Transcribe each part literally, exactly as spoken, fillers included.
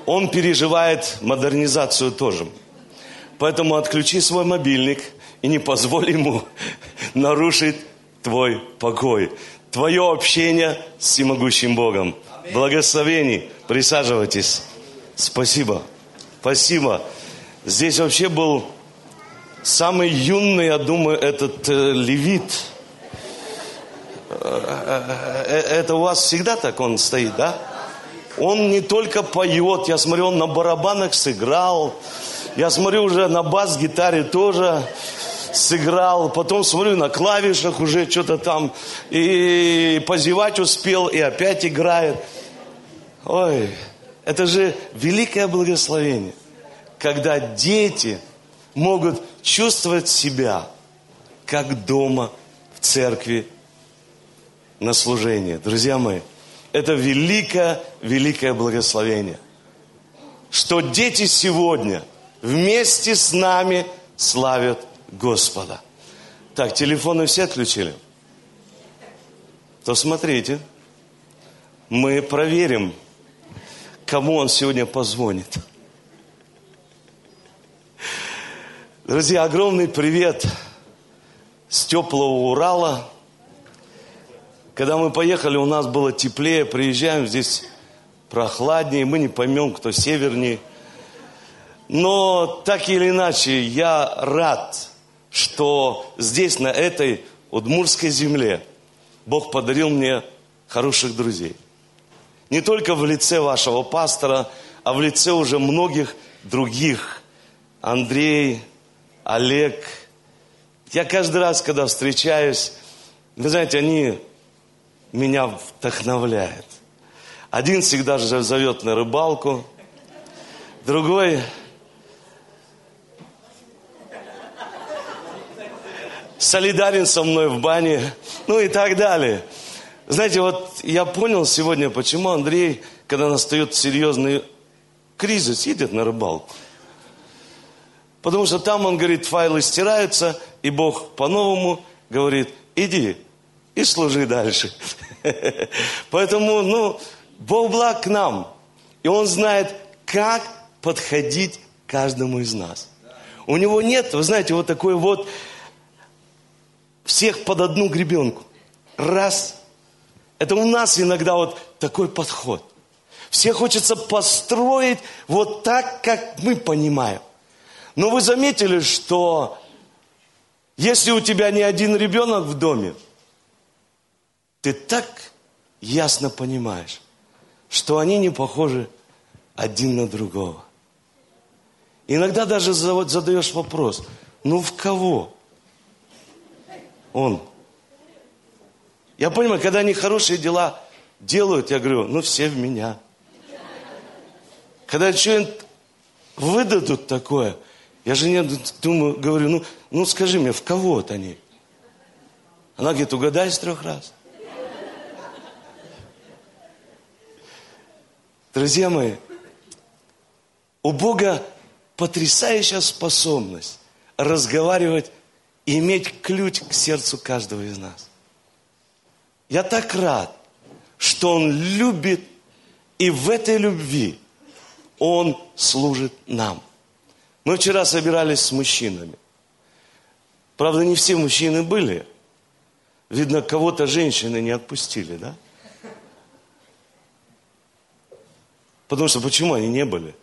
Он переживает модернизацию тоже. Поэтому отключи свой мобильник и не позволь ему нарушить твой покой. Твое общение с всемогущим Богом. Благословений. Присаживайтесь. Спасибо. Спасибо. Здесь вообще был самый юный, я думаю, этот э, левит. Это у вас всегда так он стоит, да? Он не только поет, я смотрю, он на барабанах сыграл. Я смотрю, уже на бас-гитаре тоже сыграл. Потом смотрю, на клавишах уже что-то там. И позевать успел, и опять играет. Ой, это же великое благословение, когда дети могут чувствовать себя как дома в церкви на служение. Друзья мои, это великое, великое благословение, что дети сегодня вместе с нами славят Господа. Так, телефоны все отключили? То смотрите, мы проверим, кому он сегодня позвонит. Друзья, огромный привет с теплого Урала. Когда мы поехали, у нас было теплее, приезжаем, здесь прохладнее, мы не поймем, кто севернее. Но так или иначе, я рад, что здесь, на этой удмуртской земле, Бог подарил мне хороших друзей. Не только в лице вашего пастора, а в лице уже многих других. Андрей, Олег. Я каждый раз, когда встречаюсь, вы знаете, они меня вдохновляют. Один всегда же зовет на рыбалку, другой солидарен со мной в бане, ну и так далее. Знаете, вот я понял сегодня, почему Андрей, когда настает серьезный кризис, едет на рыбалку. Потому что там, он говорит, файлы стираются, и Бог по-новому говорит, иди и служи дальше. Поэтому, ну, Бог благ к нам. И Он знает, как подходить к каждому из нас. У Него нет, вы знаете, вот такой вот всех под одну гребенку. Раз. Это у нас иногда вот такой подход. Все хочется построить вот так, как мы понимаем. Но вы заметили, что если у тебя не один ребенок в доме, ты так ясно понимаешь, что они не похожи один на другого. Иногда даже задаешь вопрос, ну в кого он? Я понимаю, когда они хорошие дела делают, я говорю, ну все в меня. Когда что-нибудь выдадут такое, я жене думаю, говорю, ну, ну скажи мне, в кого вот они? Она говорит, угадай с трех раз. Друзья мои, у Бога потрясающая способность разговаривать и иметь ключ к сердцу каждого из нас. Я так рад, что Он любит, и в этой любви Он служит нам. Мы вчера собирались с мужчинами. Правда, не все мужчины были. Видно, кого-то женщины не отпустили, да? Потому что почему они не были?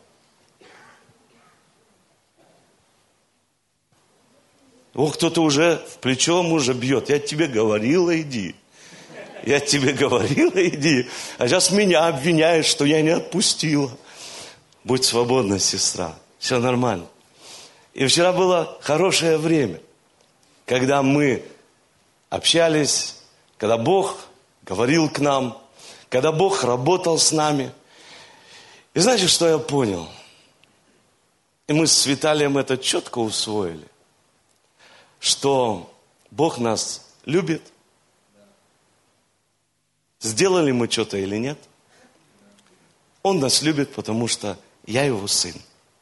О, кто-то уже в плечо мужа бьет. Я тебе говорила, иди. Я тебе говорила, иди. А сейчас меня обвиняют, что я не отпустила. Будь свободна, сестра. Все нормально. И вчера было хорошее время, когда мы общались, когда Бог говорил к нам, когда Бог работал с нами. И знаете, что я понял? И мы с Виталием это четко усвоили, что Бог нас любит. Сделали мы что-то или нет? Он нас любит, потому что я его сын.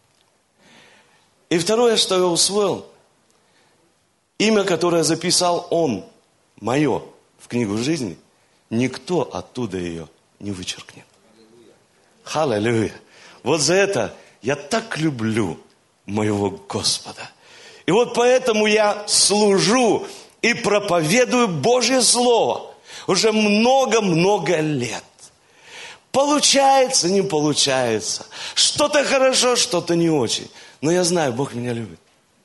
И второе, что я усвоил, имя, которое записал Он, мое, в книгу жизни, никто оттуда ее не вычеркнет. Аллилуйя. Вот за это я так люблю моего Господа. И вот поэтому я служу и проповедую Божье Слово уже много-много лет. Получается, не получается. Что-то хорошо, что-то не очень. Но я знаю, Бог меня любит.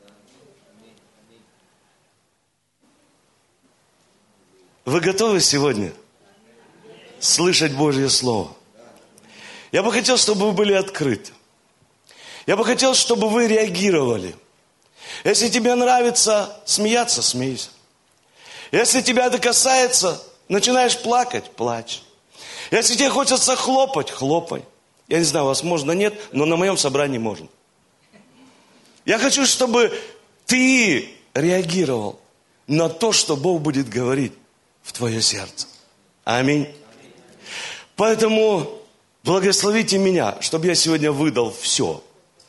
Вы готовы сегодня слышать Божье Слово? Я бы хотел, чтобы вы были открыты. Я бы хотел, чтобы вы реагировали. Если тебе нравится смеяться, смейся. Если тебя это касается, начинаешь плакать, плачь. Если тебе хочется хлопать, хлопай. Я не знаю, возможно, нет, но на моем собрании можно. Я хочу, чтобы ты реагировал на то, что Бог будет говорить в твое сердце. Аминь. Поэтому благословите меня, чтобы я сегодня выдал все.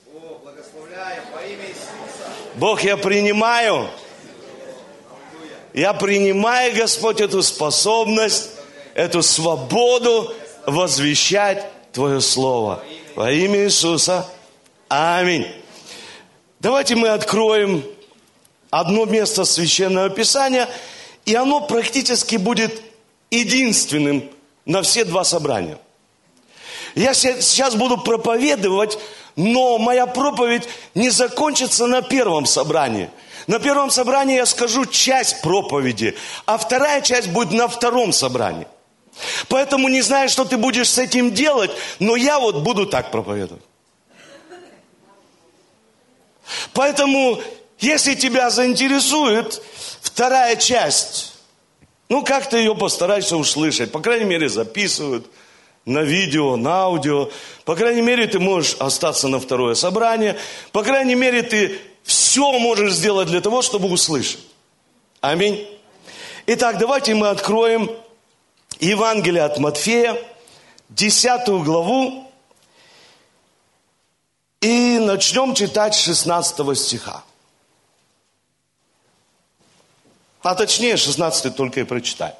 Бог, я принимаю. Я принимаю, Господь, эту способность, эту свободу возвещать Твое Слово. Во имя Иисуса. Аминь. Давайте мы откроем одно место Священного Писания, и оно практически будет единственным на все два собрания. Я сейчас буду проповедовать, но моя проповедь не закончится на первом собрании. На первом собрании я скажу часть проповеди, а вторая часть будет на втором собрании. Поэтому не знаю, что ты будешь с этим делать, но я вот буду так проповедовать. Поэтому, если тебя заинтересует вторая часть, ну, как-то ее постарайся услышать. По крайней мере, записывают на видео, на аудио. По крайней мере, ты можешь остаться на второе собрание. По крайней мере, ты все можешь сделать для того, чтобы услышать. Аминь. Итак, давайте мы откроем Евангелие от Матфея, десятую главу, и начнем читать с шестнадцатого стиха. А точнее, шестнадцатый только и прочитаю.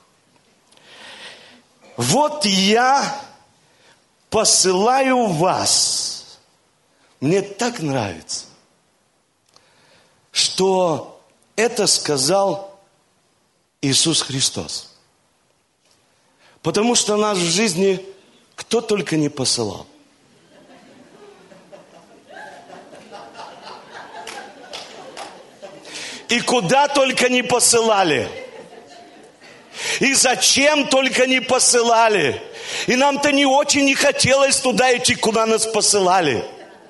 Вот я посылаю вас. Мне так нравится, что это сказал Иисус Христос. Потому что нас в жизни кто только не посылал. И куда только не посылали. И зачем только не посылали. И нам-то не очень не хотелось туда идти, куда нас посылали.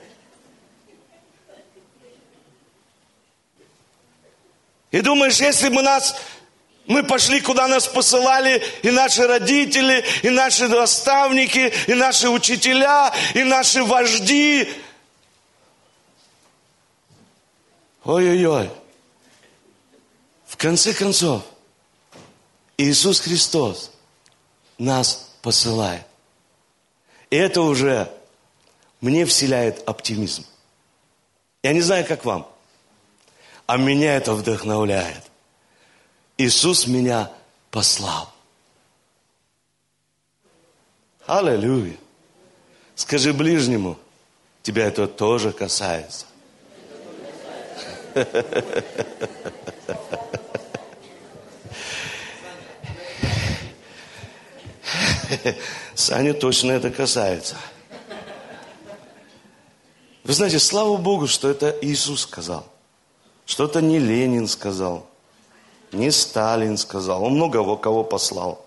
И думаешь, если бы нас, мы пошли, куда нас посылали, и наши родители, и наши наставники, и наши учителя, и наши вожди. Ой-ой-ой. В конце концов, Иисус Христос нас посылает. И это уже мне вселяет оптимизм. Я не знаю, как вам, а меня это вдохновляет. Иисус меня послал. Аллилуйя. Скажи ближнему, тебя это тоже касается. Саня точно это касается. Вы знаете, слава Богу, что это Иисус сказал. Что это не Ленин сказал, не Сталин сказал. Он много кого послал.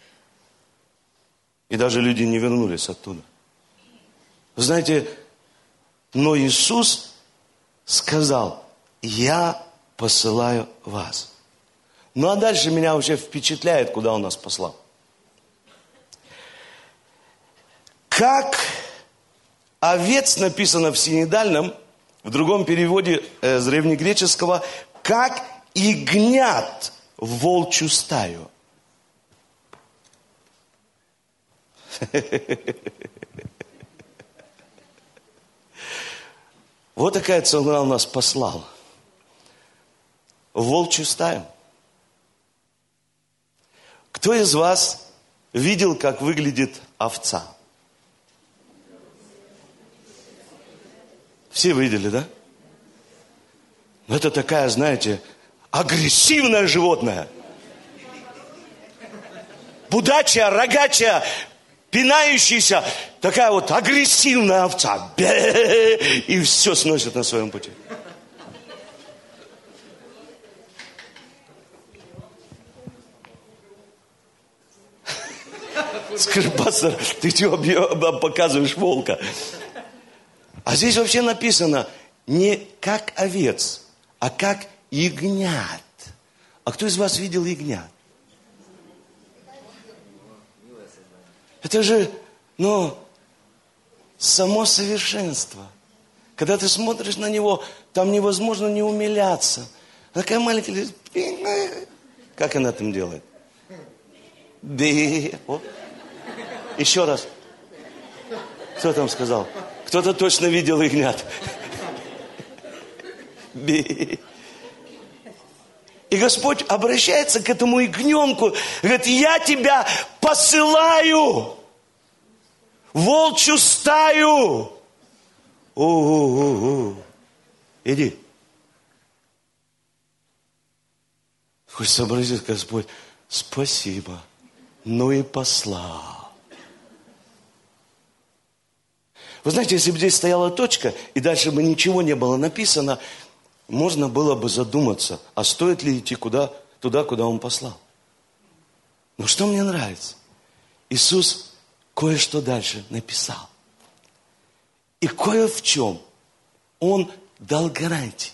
И даже люди не вернулись оттуда. Вы знаете, но Иисус сказал: я посылаю вас. Ну а дальше меня вообще впечатляет, куда Он нас послал. Как овец, написано в синодальном, в другом переводе э, с древнегреческого, как ягнят в волчью стаю. Вот такая цена у нас послала. В волчью стаю. Кто из вас видел, как выглядит овца? Все видели, да? Это такая, знаете, агрессивное животное. Будачая, рогачая, пинающаяся, такая вот агрессивная овца. И все сносит на своем пути. Скажи, пастор, ты чего показываешь волка? А здесь вообще написано не как овец, а как ягнят. А кто из вас видел ягнят? Это же, ну, само совершенство. Когда ты смотришь на него, там невозможно не умиляться. Такая маленькая... Как она там делает? Би. О. Еще раз. Кто там сказал? Кто-то точно видел ягнят. Би. И Господь обращается к этому ягненку, говорит, я тебя посылаю в волчью стаю. У-у-у-у. Иди. Хочется обратиться, Господь, спасибо, ну и послал. Вы знаете, если бы здесь стояла точка, и дальше бы ничего не было написано, можно было бы задуматься, а стоит ли идти куда, туда, куда Он послал. Но что мне нравится? Иисус кое-что дальше написал. И кое в чем Он дал гарантии.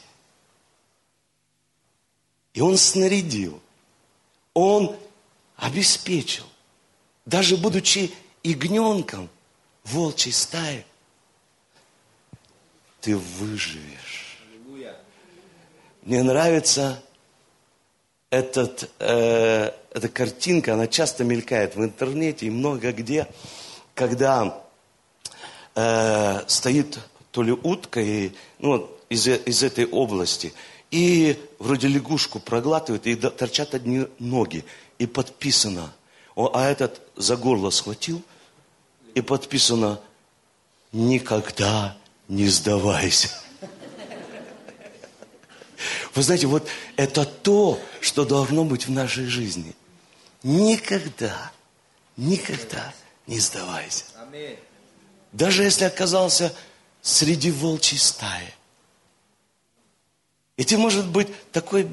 И Он снарядил. Он обеспечил. Даже будучи ягненком в волчьей стае, ты выживешь. Мне нравится этот, э, эта картинка, она часто мелькает в интернете и много где, когда э, стоит то ли утка и, ну, из, из этой области, и вроде лягушку проглатывает, и торчат одни ноги, и подписано, а этот за горло схватил, и подписано, никогда не сдавайся. Вы знаете, вот это то, что должно быть в нашей жизни. Никогда, никогда не сдавайся. Даже если оказался среди волчьей стаи. И ты, может быть, такой...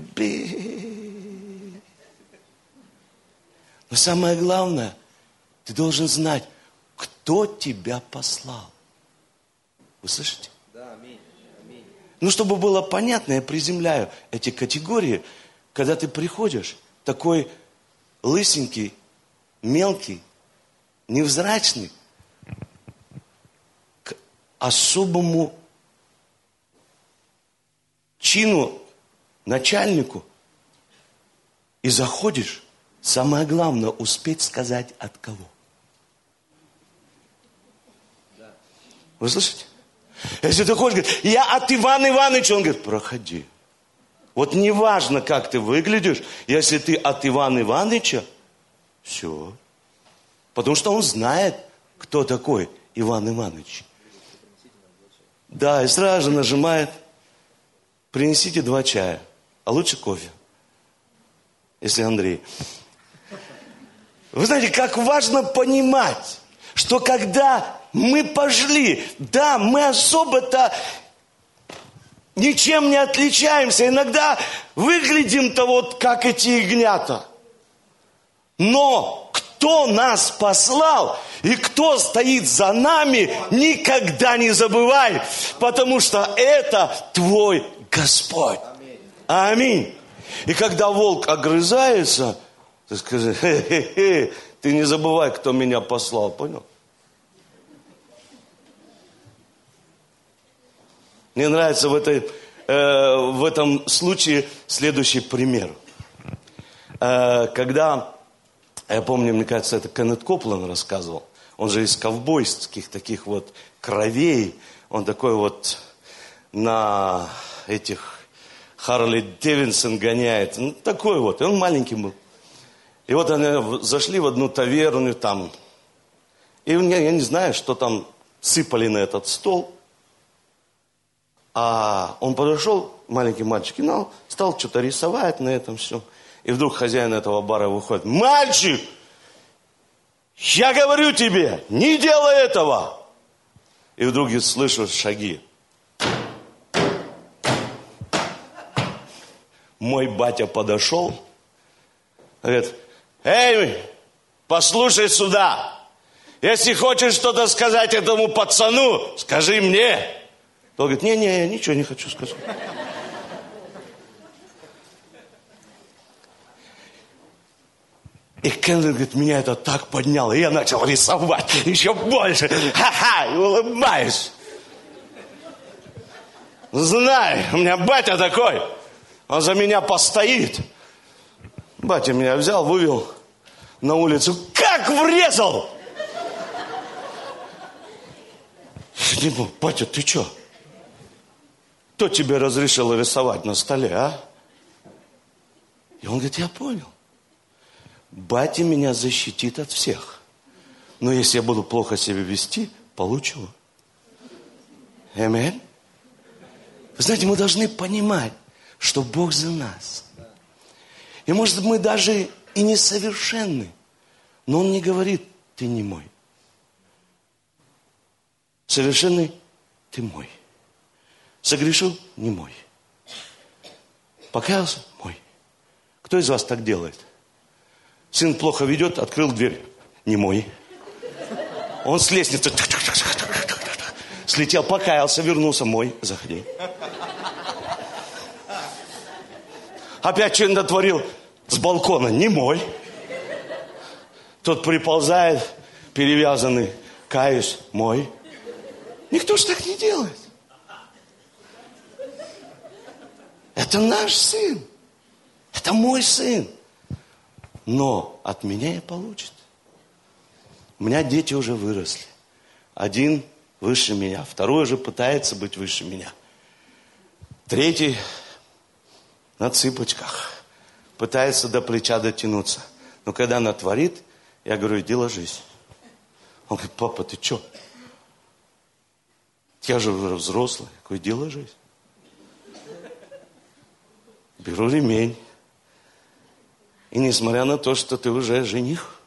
Но самое главное, ты должен знать, кто тебя послал. Вы слышите? Ну, чтобы было понятно, я приземляю эти категории, когда ты приходишь, такой лысенький, мелкий, невзрачный, к особому чину, начальнику, и заходишь, самое главное, успеть сказать от кого. Вы слышите? Если ты хочешь, говорит, я от Ивана Ивановича, он говорит, проходи. Вот неважно, как ты выглядишь, если ты от Ивана Ивановича, все. Потому что он знает, кто такой Иван Иванович. Да, и сразу же нажимает, принесите два чая, а лучше кофе, если Андрей. Вы знаете, как важно понимать, что когда мы пошли, да, мы особо-то ничем не отличаемся. Иногда выглядим-то вот как эти ягнята. Но кто нас послал и кто стоит за нами, никогда не забывай, потому что это твой Господь. Аминь. И когда волк огрызается, ты скажи, хе-хе-хе, ты не забывай, кто меня послал, понял? Мне нравится в, этой, э, в этом случае следующий пример. Э, когда, я помню, мне кажется, это Кеннет Копланд рассказывал, он же из ковбойских таких вот кровей, он такой вот на этих Харли Дэвидсон гоняет, ну такой вот, и он маленький был. И вот они зашли в одну таверню там, и я не знаю, что там сыпали на этот стол. А он подошел, маленький мальчик, и стал что-то рисовать на этом всем. И вдруг хозяин этого бара выходит: мальчик, я говорю тебе, не делай этого. И вдруг я слышу шаги. Мой батя подошел, говорит: эй, послушай сюда. Если хочешь что-то сказать этому пацану, скажи мне. Он говорит: не-не, я ничего не хочу сказать. И Кеннет говорит: меня это так подняло. И я начал рисовать еще больше. Ха-ха, и улыбаюсь. Знай, у меня батя такой. Он за меня постоит. Батя меня взял, вывел на улицу. Как врезал! Я думаю: батя, ты что? Кто тебе разрешил рисовать на столе, а? И он говорит: я понял. Батя меня защитит от всех. Но если я буду плохо себя вести, получу. Аминь. Вы знаете, мы должны понимать, что Бог за нас. И может мы даже и несовершенны, но Он не говорит: ты не мой. Совершенный — ты мой. Согрешил — не мой. Покаялся — мой. Кто из вас так делает? Сын плохо ведет, открыл дверь. Не мой. Он с лестницы слетел, покаялся, вернулся. Мой, заходи. Опять что-нибудь натворил с балкона. Не мой. Тот приползает, перевязанный. Каюсь. Мой. Никто ж так не делает. Это наш сын. Это мой сын. Но от меня и получит. У меня дети уже выросли. Один выше меня, второй уже пытается быть выше меня. Третий на цыпочках. Пытается до плеча дотянуться. Но когда она творит, я говорю: иди ложись. Он говорит: папа, ты что? Я же уже взрослый. Я говорю: иди ложись. Беру ремень. И несмотря на то, что ты уже жених,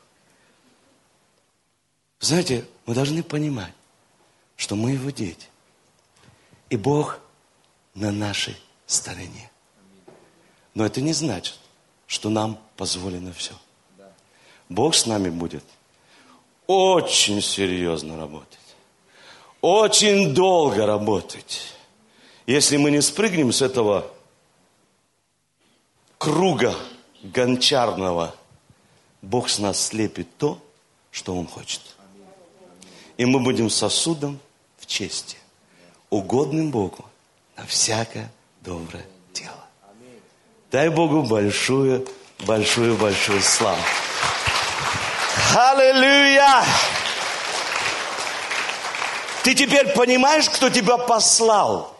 знаете, мы должны понимать, что мы его дети. И Бог на нашей стороне. Но это не значит, что нам позволено все. Бог с нами будет очень серьезно работать. Очень долго работать. Если мы не спрыгнем с этого круга гончарного, Бог с нас слепит то, что Он хочет. И мы будем сосудом в чести, угодным Богу на всякое доброе дело. Дай Богу большую, большую, большую славу. Аллилуйя! Ты теперь понимаешь, кто тебя послал?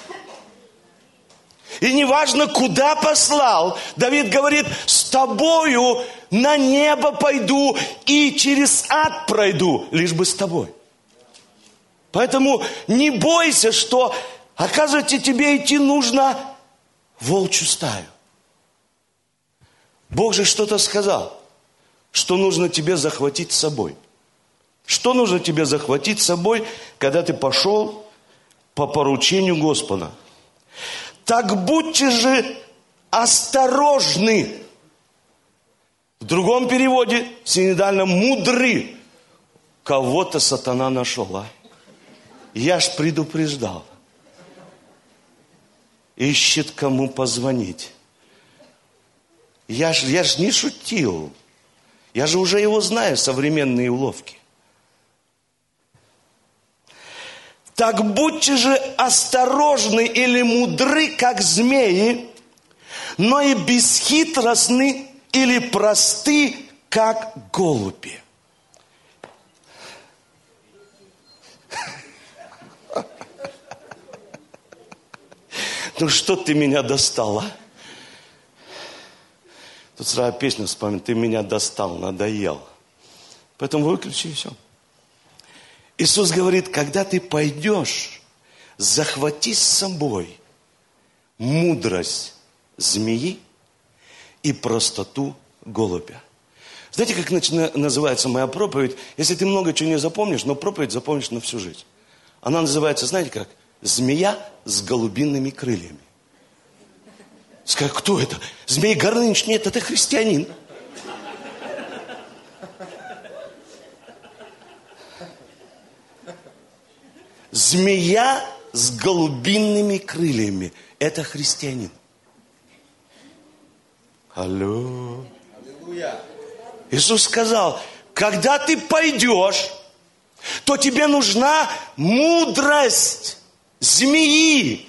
И неважно, куда послал, Давид говорит: с тобою на небо пойду и через ад пройду, лишь бы с тобой. Поэтому не бойся, что, оказывается, тебе идти нужно в волчью стаю. Бог же что-то сказал, что нужно тебе захватить с собой. Что нужно тебе захватить с собой, когда ты пошел по поручению Господа? Так будьте же осторожны. В другом переводе, синодально, мудры. Кого-то сатана нашел, а? Я ж предупреждал. Ищет, кому позвонить. Я ж, я ж не шутил. Я же уже его знаю, современные уловки. Так будьте же осторожны или мудры, как змеи, но и бесхитростны или просты, как голуби. Ну что ты меня достал, а? Тут сразу песню вспомнил: ты меня достал, надоел. Поэтому выключи и все. Иисус говорит: когда ты пойдешь захвати с собой мудрость змеи и простоту голубя. Знаете, как называется моя проповедь? Если ты много чего не запомнишь, но проповедь запомнишь на всю жизнь. Она называется, знаете как? Змея с голубиными крыльями. Скажи, кто это? Змей Горыныч? Нет, это христианин. Змея с голубиными крыльями. Это христианин. Алло. Иисус сказал, когда ты пойдешь, то тебе нужна мудрость змеи.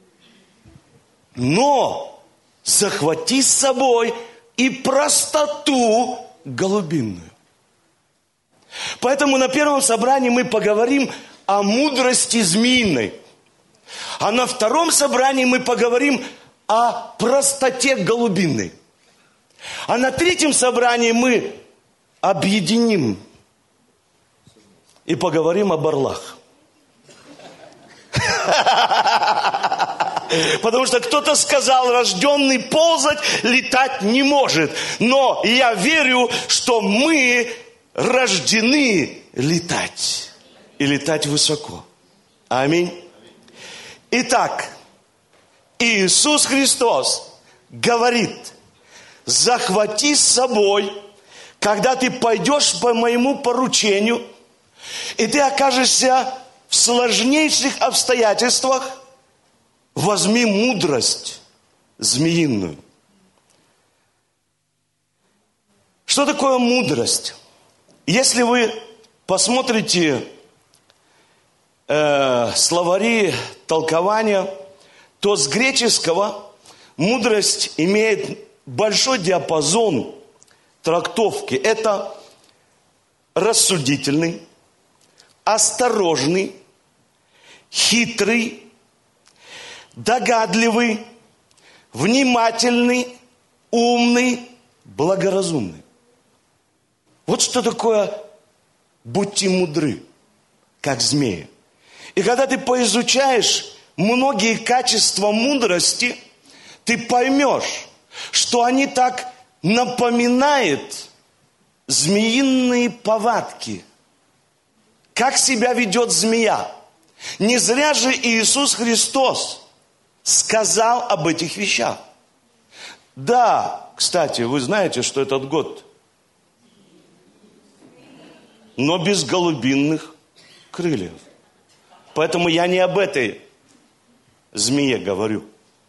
Но захвати с собой и простоту голубиную. Поэтому на первом собрании мы поговорим о мудрости змеиной. А на втором собрании мы поговорим о простоте голубиной. А на третьем собрании мы объединим и поговорим об орлах. Потому что кто-то сказал, рожденный ползать, летать не может. Но я верю, что мы рождены летать. И летать высоко. Аминь. Итак, Иисус Христос говорит, захвати с собой, когда ты пойдешь по моему поручению, и ты окажешься в сложнейших обстоятельствах, возьми мудрость змеиную. Что такое мудрость? Если вы посмотрите э, словари толкования, то с греческого мудрость имеет большой диапазон трактовки. Это рассудительный, осторожный, хитрый, догадливый, внимательный, умный, благоразумный. Вот что такое будьте мудры, как змеи. И когда ты поизучаешь многие качества мудрости, ты поймешь, что они так напоминают змеиные повадки. Как себя ведет змея. Не зря же Иисус Христос сказал об этих вещах. Да, кстати, вы знаете, что этот год, но без голубиных крыльев. Поэтому я не об этой змее говорю.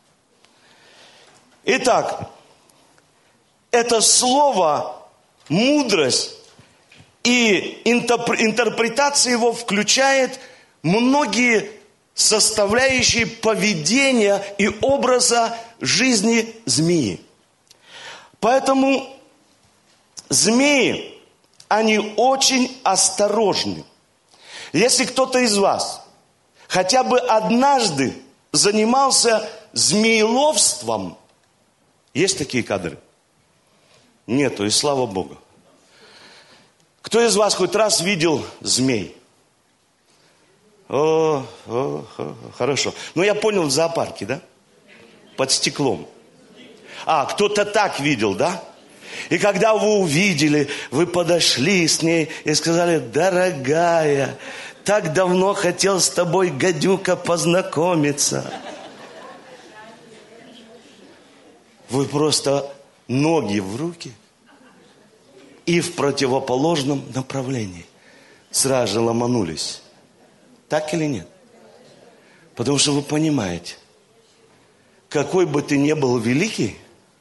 Итак, это слово мудрость и интерпретация его включает многие составляющие поведения и образа жизни змеи. Поэтому змеи, они очень осторожны. Если кто-то из вас хотя бы однажды занимался змееловством, есть такие кадры? Нету, и слава Богу. Кто из вас хоть раз видел змей? О, о, о, хорошо. Ну, я понял, в зоопарке, да? Под стеклом. А, кто-то так видел, да? И когда вы увидели, вы подошли с ней и сказали, дорогая, так давно хотел с тобой, гадюка, познакомиться. Вы просто ноги в руки и в противоположном направлении сразу же ломанулись. Так или нет? Потому что вы понимаете, какой бы ты ни был великий,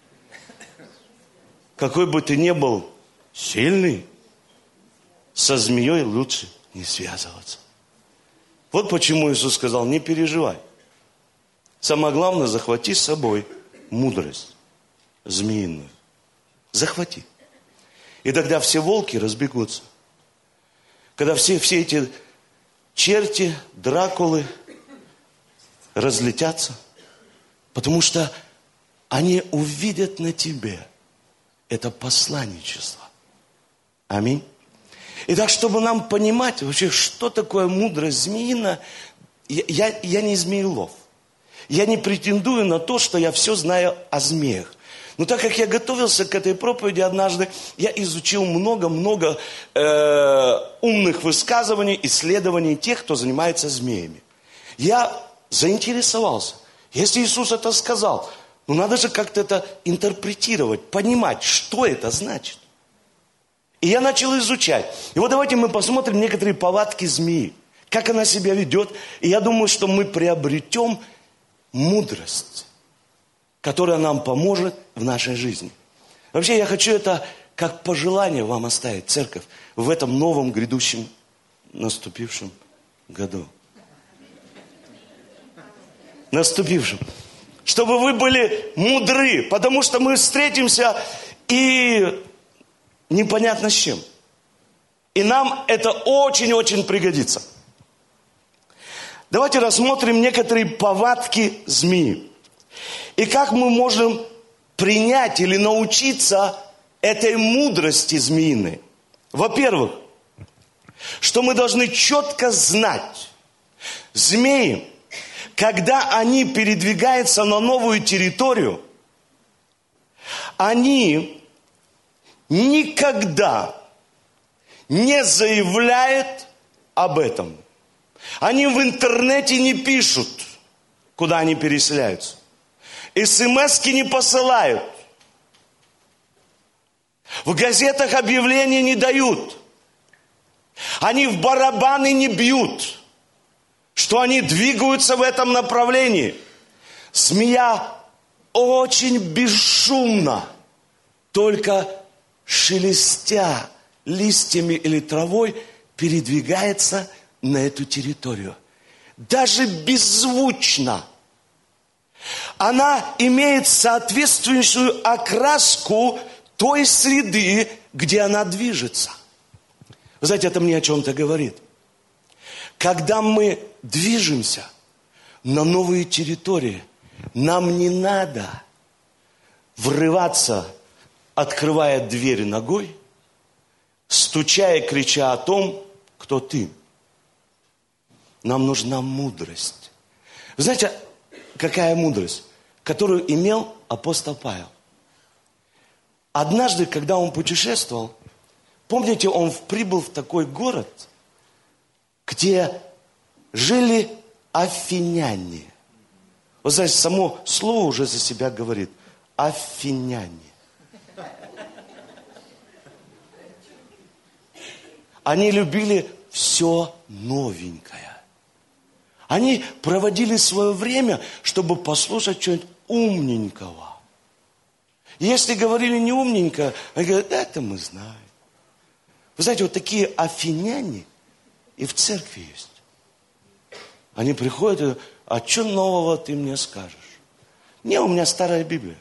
какой бы ты ни был сильный, со змеей лучше не связываться. Вот почему Иисус сказал, не переживай. Самое главное, захвати с собой мудрость змеиную. Захвати. И тогда все волки разбегутся. Когда все, все эти черти, дракулы разлетятся. Потому что они увидят на тебе это посланничество. Аминь. Итак, чтобы нам понимать вообще, что такое мудрость змеина, я, я, я не змеелов. Я не претендую на то, что я все знаю о змеях. Но так как я готовился к этой проповеди однажды, я изучил много-много э, умных высказываний, исследований тех, кто занимается змеями. Я заинтересовался. Если Иисус это сказал, ну надо же как-то это интерпретировать, понимать, что это значит. И я начал изучать. И вот давайте мы посмотрим некоторые повадки змеи. Как она себя ведет. И я думаю, что мы приобретем мудрость, которая нам поможет в нашей жизни. Вообще я хочу это как пожелание вам оставить, церковь, в этом новом грядущем, наступившем году. Наступившем. Чтобы вы были мудры, потому что мы встретимся и непонятно с чем. И нам это очень-очень пригодится. Давайте рассмотрим некоторые повадки змеи. И как мы можем принять или научиться этой мудрости змеиной. Во-первых, что мы должны четко знать. Змеи, когда они передвигаются на новую территорию, они никогда не заявляют об этом. Они в интернете не пишут, куда они переселяются. СМСки не посылают. В газетах объявления не дают. Они в барабаны не бьют, что они двигаются в этом направлении. Змея очень бесшумно, только шелестя листьями или травой, передвигается на эту территорию. Даже беззвучно. Она имеет соответствующую окраску той среды, где она движется. Вы знаете, это мне о чем-то говорит. Когда мы движемся на новые территории, нам не надо врываться, открывая дверь ногой, стуча и крича о том, кто ты. Нам нужна мудрость. Вы знаете, какая мудрость, которую имел апостол Павел? Однажды, когда он путешествовал, помните, он прибыл в такой город, где жили афиняне. Вы знаете, само слово уже за себя говорит. Афиняне. Они любили все новенькое. Они проводили свое время, чтобы послушать что-нибудь умненького. Если говорили не умненько, они говорят, это мы знаем. Вы знаете, вот такие афиняне и в церкви есть. Они приходят и говорят, а что нового ты мне скажешь? Не, у меня старая Библия.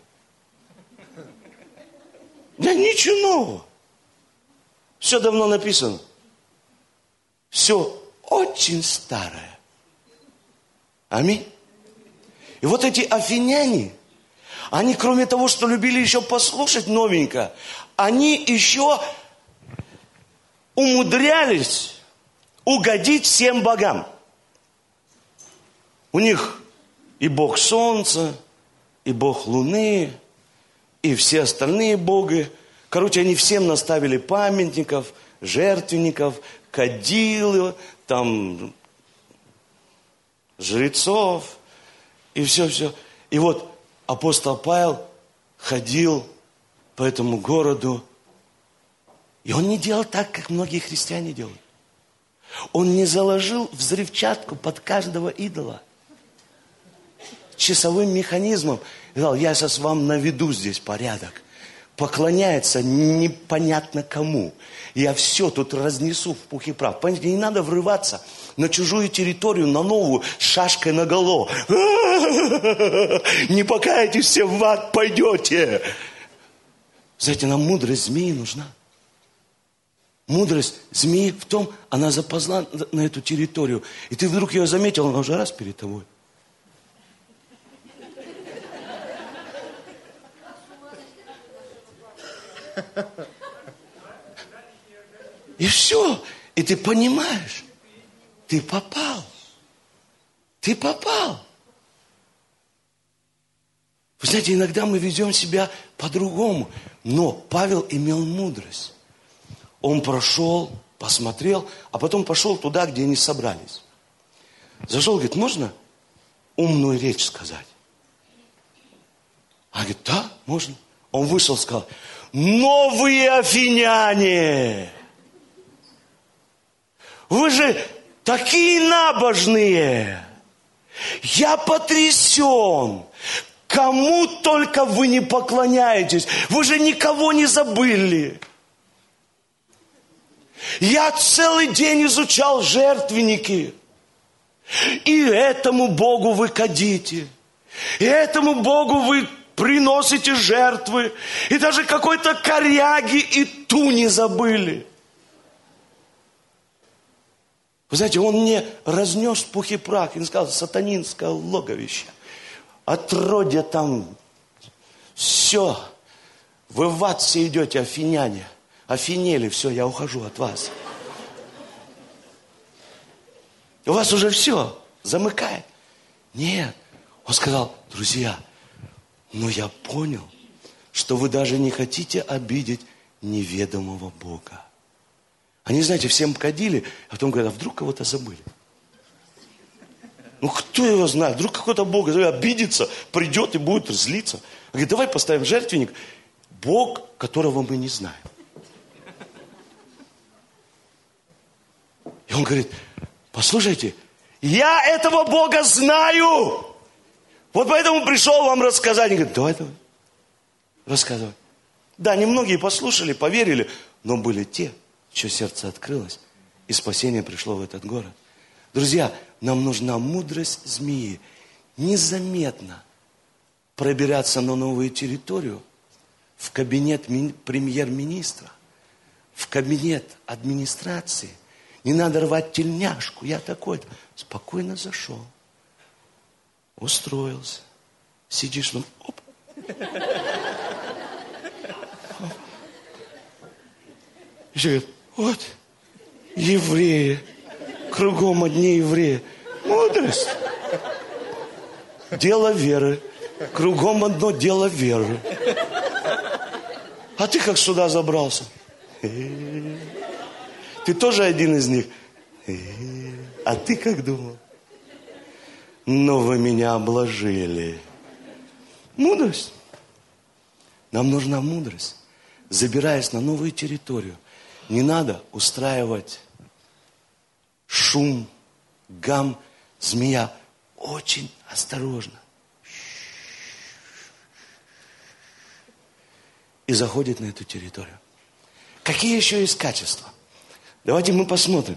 Да ничего нового. Все давно написано. Все очень старое. Аминь. И вот эти афиняне, они кроме того, что любили еще послушать новенько, они еще умудрялись угодить всем богам. У них и бог солнца, и бог луны, и все остальные боги. Короче, они всем наставили памятников, жертвенников, кадилы, там, жрецов, и все-все. И вот апостол Павел ходил по этому городу, и он не делал так, как многие христиане делают. Он не заложил взрывчатку под каждого идола часовым механизмом. И сказал, я сейчас вам наведу здесь порядок. Поклоняется непонятно кому. Я все тут разнесу в пух и прах. Понимаете, не надо врываться на чужую территорию, на новую, с шашкой наголо. Не покаетесь, все в ад пойдете. Знаете, нам мудрость змеи нужна. Мудрость змеи в том, она заползла на эту территорию. И ты вдруг ее заметил, она уже раз перед тобой. И все. И ты понимаешь, ты попал. Ты попал. Вы знаете, иногда мы ведем себя по-другому. Но Павел имел мудрость. Он прошел, посмотрел, а потом пошел туда, где они собрались. Зашел, говорит, можно умную речь сказать? А говорит, да, можно. Он вышел, сказал, новые афиняне, вы же такие набожные. Я потрясен. Кому только вы не поклоняетесь. Вы же никого не забыли. Я целый день изучал жертвенники. И этому Богу вы кадите. И этому Богу вы приносите жертвы. И даже какой-то коряги и ту не забыли. Вы знаете, он мне разнес пух и прах. И сказал, сатанинское логовище. Отродье там. Все. Вы в ад все идете, афиняне. Офинели, все, я ухожу от вас. У вас уже все замыкает. Нет. Он сказал, друзья, но я понял, что вы даже не хотите обидеть неведомого Бога. Они, знаете, всем кадили, а потом говорят, а вдруг кого-то забыли. Ну, кто его знает? Вдруг какой-то Бог обидится, придет и будет злиться. Он говорит, давай поставим жертвенник. Бог, которого мы не знаем. И он говорит, послушайте, я этого Бога знаю. Вот поэтому пришел вам рассказать. Он говорит, давай, давай, рассказывай. Да, немногие послушали, поверили, но были те, чье сердце открылось, и спасение пришло в этот город. Друзья, нам нужна мудрость змеи. Незаметно пробираться на новую территорию, в кабинет ми- премьер-министра, в кабинет администрации. Не надо рвать тельняшку. Я такой-то. Спокойно зашел. Устроился. Сидишь, ну, оп. Еще говорит, вот, евреи. Кругом одни евреи. Мудрость. Дело веры. Кругом одно дело веры. А ты как сюда забрался? Ты тоже один из них. А ты как думал? Но вы меня обложили. Мудрость. Нам нужна мудрость. Забираясь на новую территорию, не надо устраивать шум, гам, змея. Очень осторожно. И заходит на эту территорию. Какие еще есть качества? Давайте мы посмотрим.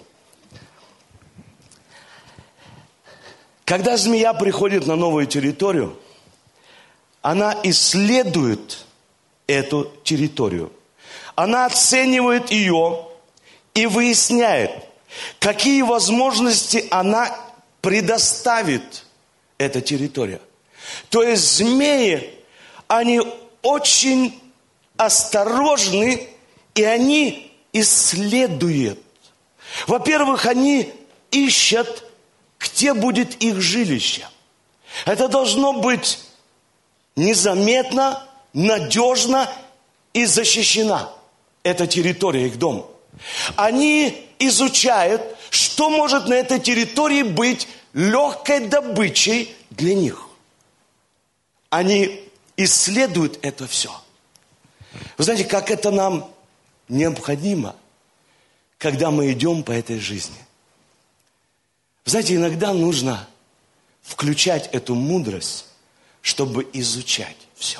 Когда змея приходит на новую территорию, она исследует эту территорию. Она оценивает ее и выясняет, какие возможности она предоставит, эта территория. То есть змеи, они очень осторожны, и они исследуют. Во-первых, они ищут, где будет их жилище. Это должно быть незаметно, надежно и защищена. Эта территория, их дом. Они изучают, что может на этой территории быть легкой добычей для них. Они исследуют это все. Вы знаете, как это нам необходимо, когда мы идем по этой жизни. Вы знаете, иногда нужно включать эту мудрость, чтобы изучать все.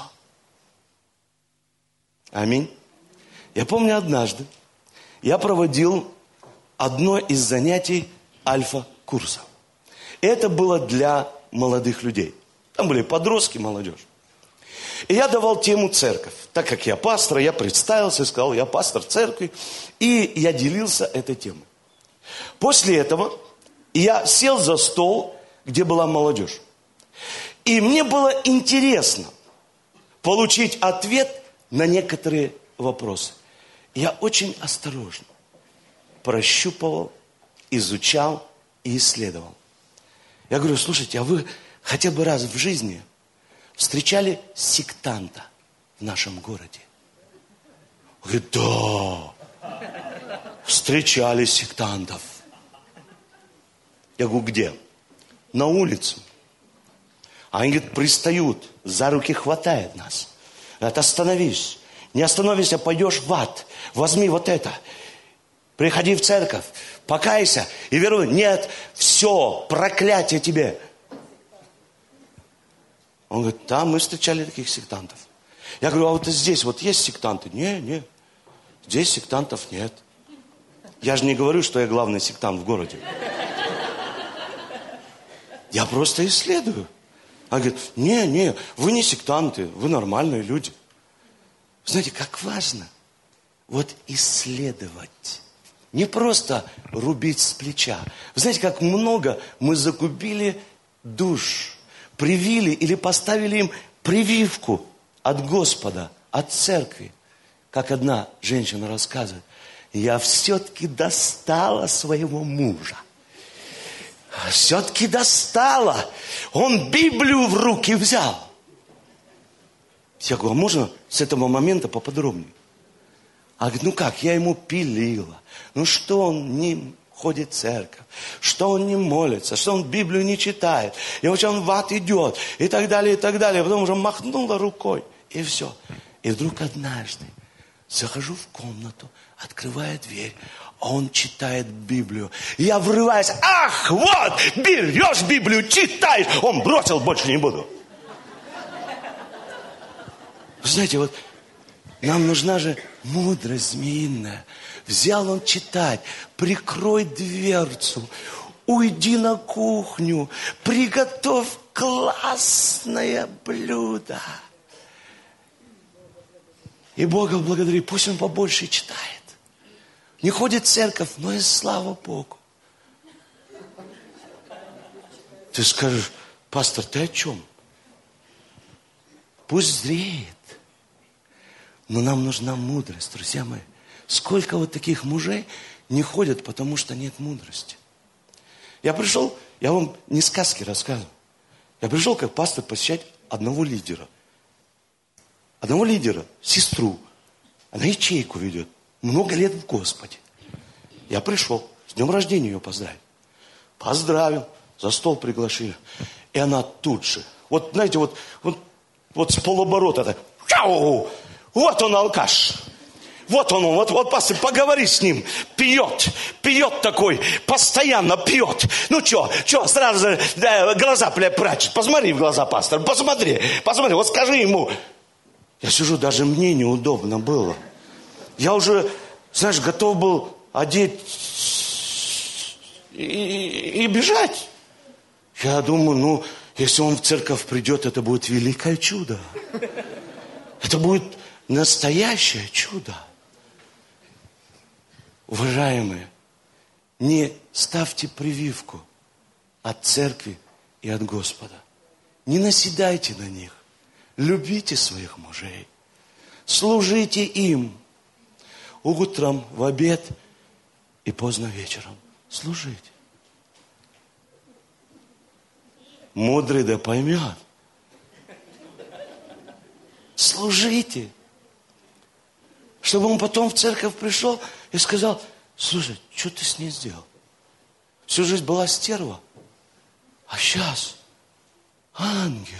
Аминь. Я помню однажды, я проводил одно из занятий альфа-курса. Это было для молодых людей. Там были подростки, молодежь. И я давал тему церковь. Так как я пастор, я представился и сказал, я пастор церкви. И я делился этой темой. После этого я сел за стол, где была молодежь. И мне было интересно получить ответ на некоторые вопросы. Я очень осторожно прощупывал, изучал и исследовал. Я говорю, слушайте, а вы хотя бы раз в жизни встречали сектанта в нашем городе? Он говорит, да, встречали сектантов. Я говорю, где? На улице. А они, говорит, пристают, за руки хватает нас. Говорят, остановись. Не остановишься, пойдешь в ад. Возьми вот это. Приходи в церковь, покайся и веруй. Нет, все, проклятие тебе. Он говорит, да, мы встречали таких сектантов. Я говорю, а вот здесь вот есть сектанты? Не, не, здесь сектантов нет. Я же не говорю, что я главный сектант в городе. Я просто исследую. Он говорит, не, не, вы не сектанты, вы нормальные люди. Знаете, как важно вот исследовать. Не просто рубить с плеча. Вы знаете, как много мы загубили душ, привили или поставили им прививку от Господа, от церкви. Как одна женщина рассказывает, я все-таки достала своего мужа. Все-таки достала. Он Библию в руки взял. Я говорю, а можно с этого момента поподробнее? А говорит, ну как, я ему пилила. Ну что он не ходит в церковь, что он не молится, что он Библию не читает. И вообще он в ад идет, и так далее, и так далее. Потом уже махнула рукой, и все. И вдруг однажды захожу в комнату, открываю дверь, а он читает Библию. И я врываюсь, ах, вот, берешь Библию, читаешь. Он бросил, больше не буду. Вы знаете, вот нам нужна же мудрость змеиная. Взял он читать, прикрой дверцу, уйди на кухню, приготовь классное блюдо. И Бога благодари, пусть он побольше читает. Не ходит в церковь, но и слава Богу. Ты скажешь, пастор, ты о чем? Пусть зреет. Но нам нужна мудрость, друзья мои. Сколько вот таких мужей не ходят, потому что нет мудрости. Я пришел, я вам не сказки рассказываю. Я пришел как пастор посещать одного лидера. Одного лидера, сестру. Она ячейку ведет. Много лет в Господе. Я пришел, с днем рождения ее поздравил. Поздравил, за стол пригласили. И она тут же, вот знаете, вот, вот, вот с полоборота так, чау, вот он алкаш. Вот он, вот, вот, пастор, поговори с ним. Пьет, пьет такой, постоянно пьет. Ну что, что, сразу же да, глаза прячет. Посмотри в глаза, пастор, посмотри, посмотри, вот скажи ему. Я сижу, даже мне неудобно было. Я уже, знаешь, готов был одеть и, и, и бежать. Я думаю, ну, если он в церковь придет, это будет великое чудо. Это будет настоящее чудо. Уважаемые, не ставьте прививку от церкви и от Господа. Не наседайте на них. Любите своих мужей. Служите им. Утром, в обед и поздно вечером. Служите. Мудрый да поймет. Служите. Чтобы он потом в церковь пришел и сказал, слушай, что ты с ней сделал? Всю жизнь была стерва, а сейчас ангел.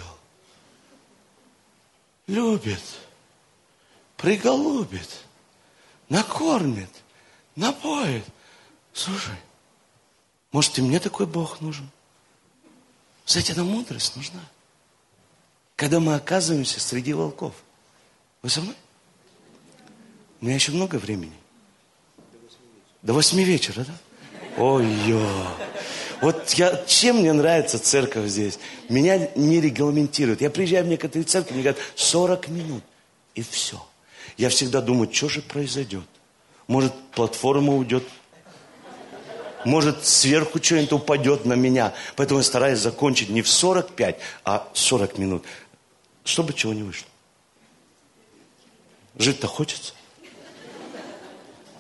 Любит, приголубит, накормит, напоит. Слушай, может, и мне такой Бог нужен? Знаете, эта мудрость нужна. Когда мы оказываемся среди волков. Вы со мной? У меня еще много времени. До восьми вечера, да? Ой-ё. Вот я, чем мне нравится церковь здесь? Меня не регламентируют. Я приезжаю в некоторые церкви, мне говорят, сорок минут. И все. Я всегда думаю, что же произойдет? Может, платформа уйдет? Может, сверху что-нибудь упадет на меня? Поэтому я стараюсь закончить не в сорок пять, а сорок минут. Чтобы чего не вышло. Жить-то хочется.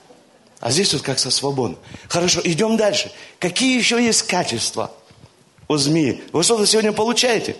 А здесь вот как со свободой. Хорошо, идем дальше. Какие еще есть качества у змеи. Вы что-то сегодня получаете?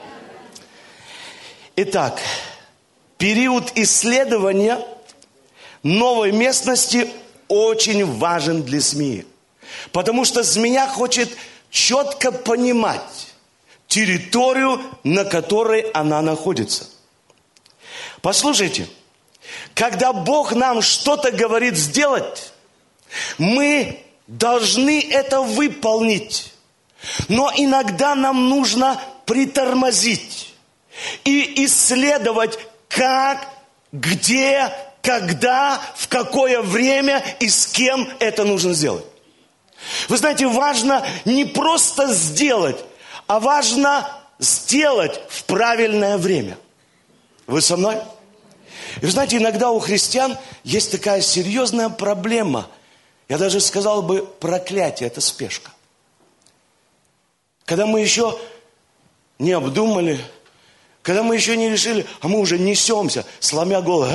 Итак, период исследования новой местности очень важен для змеи. Потому что змея хочет четко понимать территорию, на которой она находится. Послушайте, когда Бог нам что-то говорит сделать, мы должны это выполнить. Но иногда нам нужно притормозить и исследовать, как, где, когда, в какое время и с кем это нужно сделать. Вы знаете, важно не просто сделать, а важно сделать в правильное время. Вы со мной? И вы знаете, иногда у христиан есть такая серьезная проблема. Я даже сказал бы, проклятие, это спешка. Когда мы еще не обдумали, когда мы еще не решили, а мы уже несемся, сломя голову.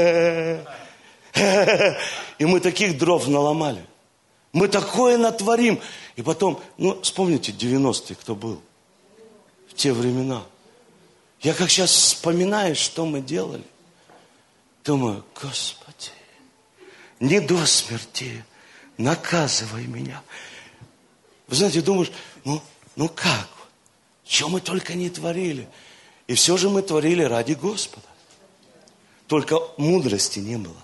И мы таких дров наломали. Мы такое натворим. И потом, ну, вспомните девяностые, кто был в те времена. Я как сейчас вспоминаю, что мы делали. Думаю, Господи, не до смерти наказывай меня. Вы знаете, думаешь, ну, ну как? Что мы только не творили. И все же мы творили ради Господа. Только мудрости не было.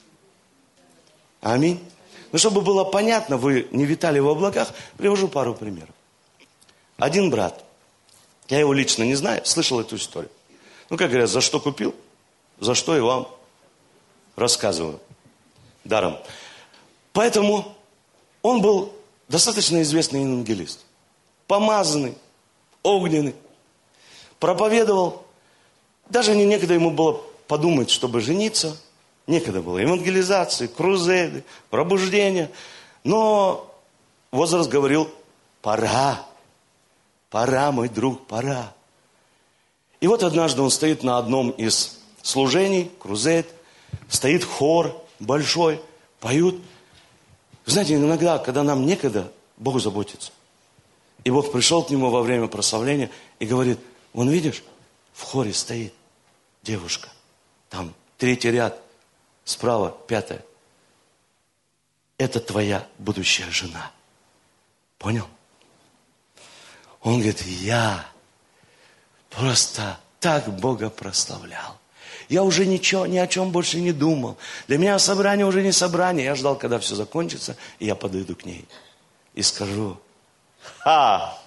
Аминь. Ну, чтобы было понятно, вы не витали в облаках, привожу пару примеров. Один брат, я его лично не знаю, слышал эту историю. Ну, как говорят, за что купил, за что и вам рассказываю. Даром. Поэтому он был достаточно известный евангелист. Помазанный, огненный. Проповедовал. Даже не некогда ему было подумать, чтобы жениться. Некогда было. Евангелизации, крузейды, пробуждение. Но возраст говорил, пора. Пора, мой друг, пора. И вот однажды он стоит на одном из служений, крузейд. Стоит хор большой, поют. Вы знаете, иногда, когда нам некогда, Бог заботится. И Бог пришел к нему во время прославления и говорит, вон видишь, в хоре стоит девушка. Там третий ряд. Справа, пятая. Это твоя будущая жена. Понял? Он говорит, я просто так Бога прославлял. Я уже ничего, ни о чем больше не думал. Для меня собрание уже не собрание. Я ждал, когда все закончится, и я подойду к ней. И скажу, ха,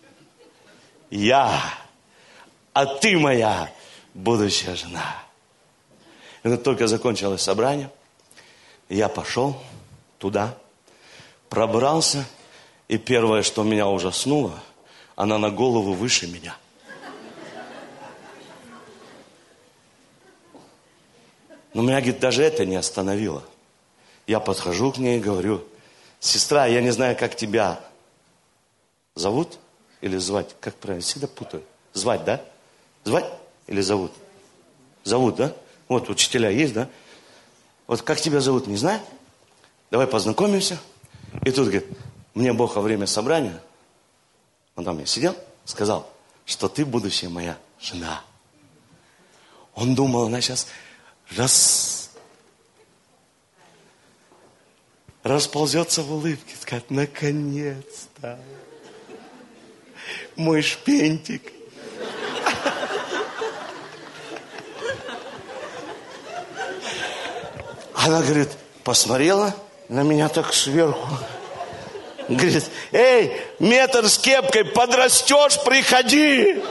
я, а ты моя будущая жена. И вот только закончилось собрание, я пошел туда, пробрался, и первое, что меня ужаснуло, она на голову выше меня. Но меня, говорит, даже это не остановило. Я подхожу к ней и говорю, сестра, я не знаю, как тебя зовут или звать. Как правильно? Всегда путаю. Звать, да? Звать или зовут? Зовут, да? Вот учителя есть, да? Вот как тебя зовут, не знаю. Давай познакомимся. И тут, говорит, мне Бог во время собрания, он там я сидел, сказал, что ты будущая моя жена. Он думал, она сейчас раз... расползется в улыбке, скажет, наконец-то, мой шпентик. Она, говорит, посмотрела на меня так сверху. Говорит, эй, метр с кепкой, подрастешь, приходи.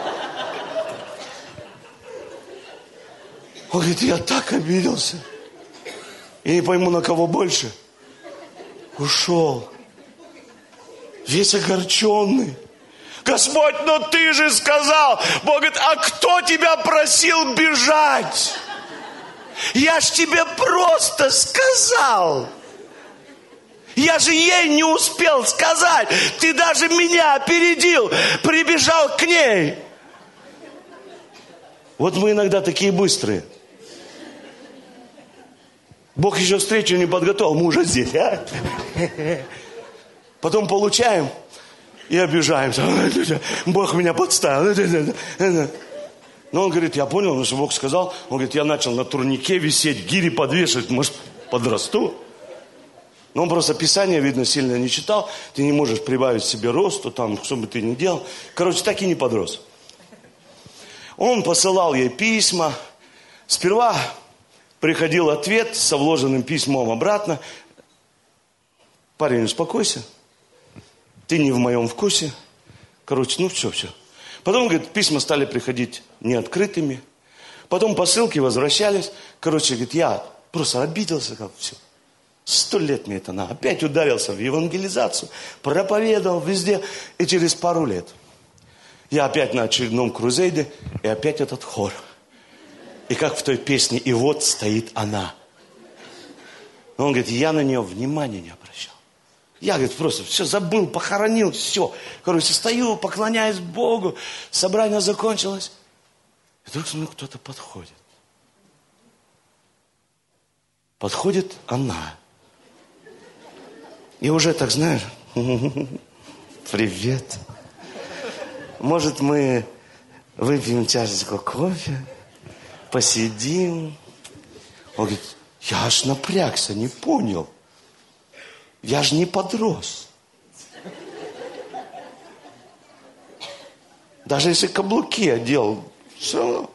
Он говорит, я так обиделся. Я не пойму, на кого больше. Ушел. Весь огорченный. Господь, ну ты же сказал. Бог говорит, а кто тебя просил бежать? Я ж тебе просто сказал. Я же ей не успел сказать. Ты даже меня опередил. Прибежал к ней. Вот мы иногда такие быстрые. Бог еще встречу не подготовил. Мы уже здесь, а? Потом получаем. и обижаемся. Бог меня подставил. Но он говорит, я понял, что Бог сказал. Он говорит, я начал на турнике висеть, гири подвешивать, может, подрасту. Но он просто Писание, видно, сильно не читал. Ты не можешь прибавить себе росту, там, что бы ты ни делал. Короче, так и не подрос. Он посылал ей письма. Сперва приходил ответ со вложенным письмом обратно. Парень, успокойся. Ты не в моем вкусе. Короче, ну все, все. Потом, говорит, письма стали приходить неоткрытыми. Потом посылки возвращались. Короче, говорит, я просто обиделся, как все. Сто лет мне это надо. Опять ударился в евангелизацию. Проповедовал везде. И через пару лет я опять на очередном крузейде. И опять этот хор. И как в той песне, и вот стоит она. Но он говорит, я на нее внимания не обращал. Я, говорит, просто все забыл, похоронил, все. Короче, стою, поклоняюсь Богу. Собрание закончилось. И вдруг ну, кто-то подходит. Подходит она. И уже так, знаешь, привет. Может, мы выпьем чашечку кофе, посидим. Он говорит, я аж напрягся, не понял. Я же не подрос. Даже если каблуки одел, все равно.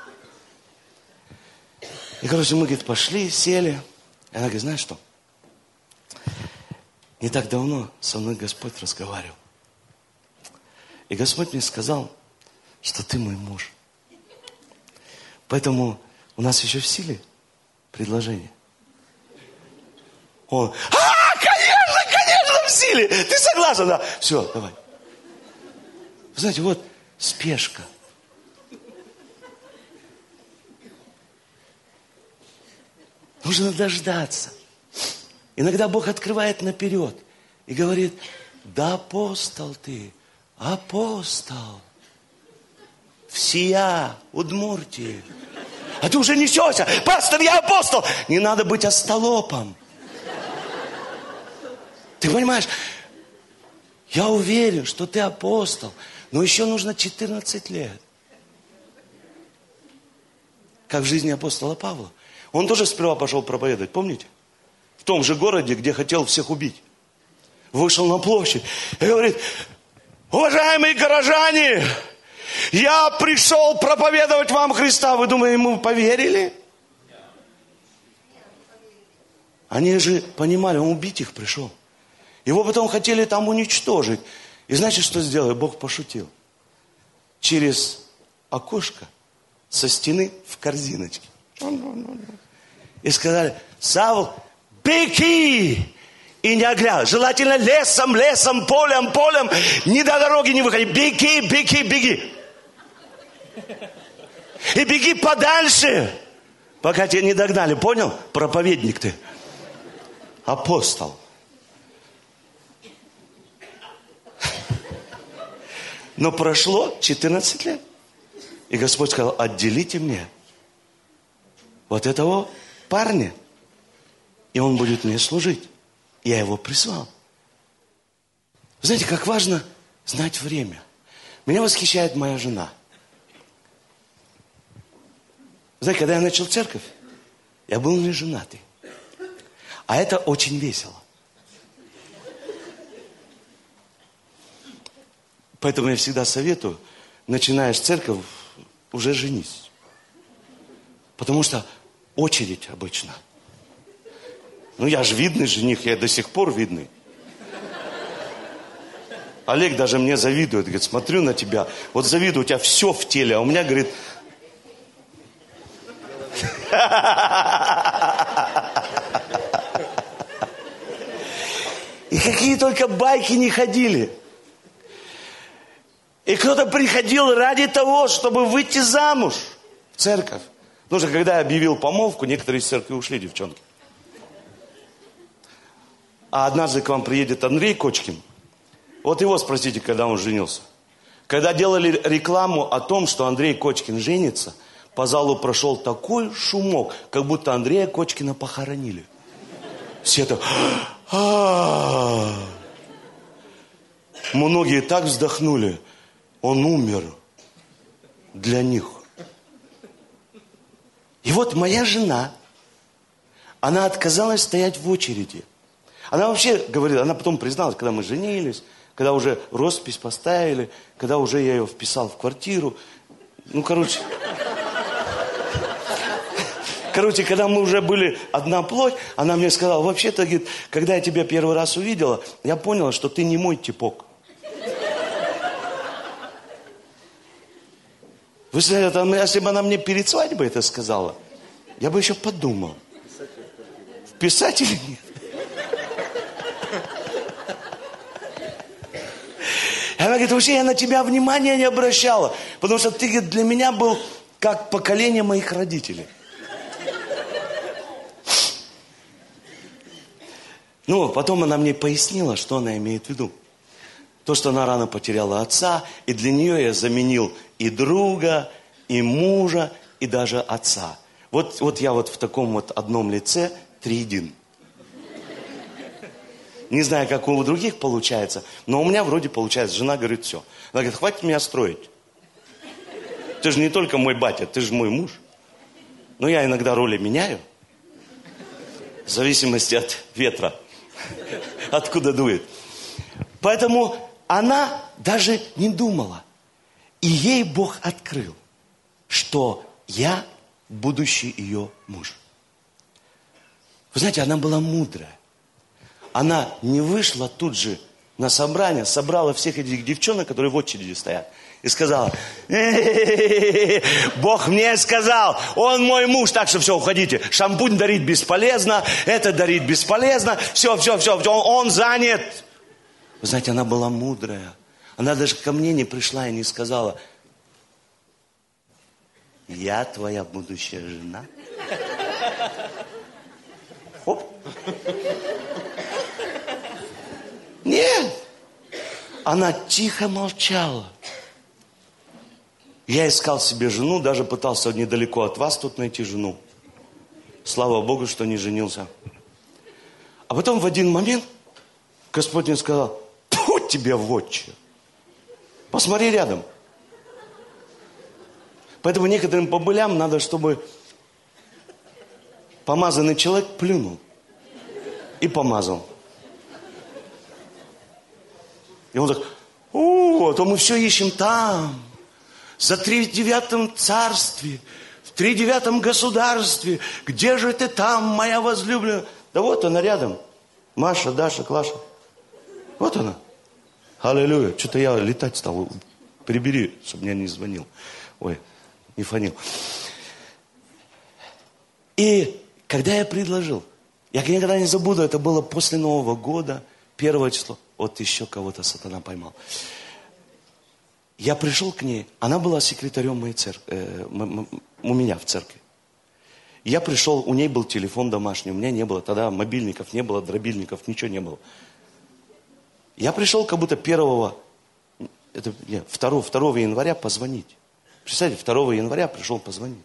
И, короче, мы, говорит, пошли, сели. И она говорит, знаешь что? Не так давно со мной Господь разговаривал. И Господь мне сказал, что ты мой муж. Поэтому у нас еще в силе предложение. Он, а, конечно, конечно, в силе. Ты согласен, да? Все, давай. Вы знаете, вот спешка. Нужно дождаться. Иногда Бог открывает наперед и говорит, да апостол ты, апостол. Всея Удмуртии. А ты уже несешься, пастор, я апостол. Не надо быть остолопом. Ты понимаешь, я уверен, что ты апостол, но еще нужно четырнадцать лет. Как в жизни апостола Павла. Он тоже сперва пошел проповедовать, помните? В том же городе, где хотел всех убить. Вышел на площадь и говорит, уважаемые горожане, я пришел проповедовать вам Христа. Вы думаете, ему поверили? Они же понимали, он убить их пришел. Его потом хотели там уничтожить. И знаете, что сделали? Бог пошутил. Через окошко со стены в корзиночке. И сказали, Савл, беги! И не оглядывай. Желательно лесом, лесом, полем, полем. Ни до дороги не выходи. Беги, беги, беги. И беги подальше, пока тебя не догнали. Понял? Проповедник ты. Апостол. Но прошло четырнадцать лет. И Господь сказал, отделите мне вот этого парня. И он будет мне служить. Я его призвал. Вы знаете, как важно знать время. Меня восхищает моя жена. Вы знаете, когда я начал церковь, я был не женатый. А это очень весело. Поэтому я всегда советую, начинаешь церковь, уже женись. Потому что очередь обычно. Ну, я же видный жених, я до сих пор видный. Олег даже мне завидует, говорит, смотрю на тебя, вот завидую, у тебя все в теле, а у меня, говорит... И какие только байки не ходили. И кто-то приходил ради того, чтобы выйти замуж в церковь. Потому что когда я объявил помолвку, некоторые из церкви ушли, девчонки. А однажды к вам приедет Андрей Кочкин. Вот его спросите, когда он женился. Когда делали рекламу о том, что Андрей Кочкин женится, по залу прошел такой шумок, как будто Андрея Кочкина похоронили. Все так... Многие так вздохнули. Он умер для них. И вот моя жена, она отказалась стоять в очереди. Она вообще говорила, она потом призналась, когда мы женились, когда уже роспись поставили, когда уже я ее вписал в квартиру. Ну, короче... Короче, когда мы уже были одна плоть, она мне сказала, вообще-то, говорит, когда я тебя первый раз увидела, я поняла, что ты не мой типок. Вы знаете, если бы она мне перед свадьбой это сказала, я бы еще подумал. Вписать или нет? Она говорит, вообще я на тебя внимания не обращала, потому что ты, говорит, для меня был как поколение моих родителей. Ну, потом она мне пояснила, что она имеет в виду. То, что она рано потеряла отца, и для нее я заменил и друга, и мужа, и даже отца. Вот, вот я вот в таком вот одном лице триедин. Не знаю, как у других получается, но у меня вроде получается. Жена говорит, все. Она говорит, хватит меня строить. Ты же не только мой батя, ты же мой муж. Но я иногда роли меняю. В зависимости от ветра. Откуда дует. Поэтому она даже не думала. И ей Бог открыл, что я будущий ее муж. Вы знаете, она была мудрая. Она не вышла тут же на собрание, собрала всех этих девчонок, которые в очереди стоят, и сказала, Бог мне сказал, он мой муж, так что все, уходите. Шампунь дарить бесполезно, это дарить бесполезно, все, все, все, все, он занят. Вы знаете, она была мудрая. Она даже ко мне не пришла и не сказала, я твоя будущая жена. Оп. Нет. Она тихо молчала. Я искал себе жену, даже пытался недалеко от вас тут найти жену. Слава Богу, что не женился. А потом в один момент Господь мне сказал, тьфу тебе в отче. Посмотри рядом. Поэтому некоторым побылям надо, чтобы помазанный человек плюнул и помазал. И он так, о, то мы все ищем там, за тридевятом царстве, в тридевятом государстве. Где же ты там, моя возлюбленная? Да вот она рядом. Маша, Даша, Клаша. Вот она. Аллилуйя. Что-то я летать стал. Прибери, чтобы меня не звонил. Ой, не фонил. И когда я предложил, я никогда не забуду, это было после Нового года, первое число. Вот еще кого-то сатана поймал. Я пришел к ней, она была секретарем моей церкви, э, у меня в церкви. Я пришел, у ней был телефон домашний, у меня не было, тогда мобильников не было, дробильников, ничего не было. Я пришел как будто первого, это, нет, второго, второго января позвонить. Представьте, второго января пришел позвонить.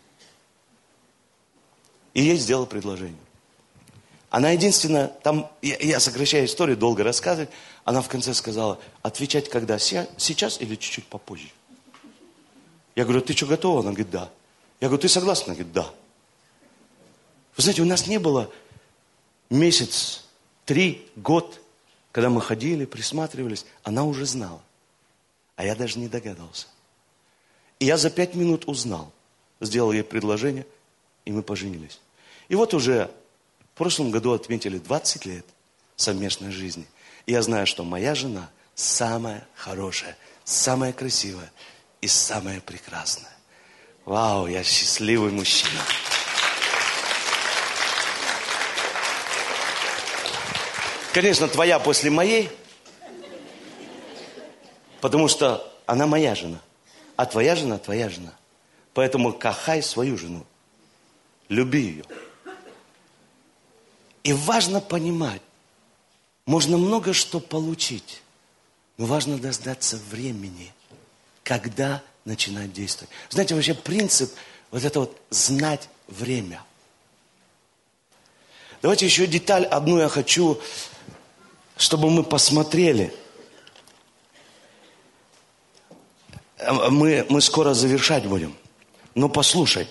И ей сделал предложение. Она единственная, там, я, я сокращаю историю, долго рассказывать, она в конце сказала, отвечать когда, сейчас или чуть-чуть попозже? Я говорю, ты что, готова? Она говорит, да. Я говорю, ты согласна? Она говорит, да. Вы знаете, у нас не было месяц, три, год, когда мы ходили, присматривались, она уже знала. А я даже не догадался. И я за пять минут узнал, сделал ей предложение, и мы поженились. И вот уже в прошлом году отметили двадцать лет совместной жизни. И я знаю, что моя жена самая хорошая, самая красивая и самая прекрасная. Вау, я счастливый мужчина. Конечно, твоя после моей, потому что она моя жена, а твоя жена твоя жена. Поэтому кахай свою жену, люби ее. И важно понимать, можно много что получить, но важно дождаться времени, когда начинать действовать. Знаете, вообще принцип вот это вот знать время. Давайте еще деталь одну я хочу, чтобы мы посмотрели. Мы, мы скоро завершать будем. Но послушай.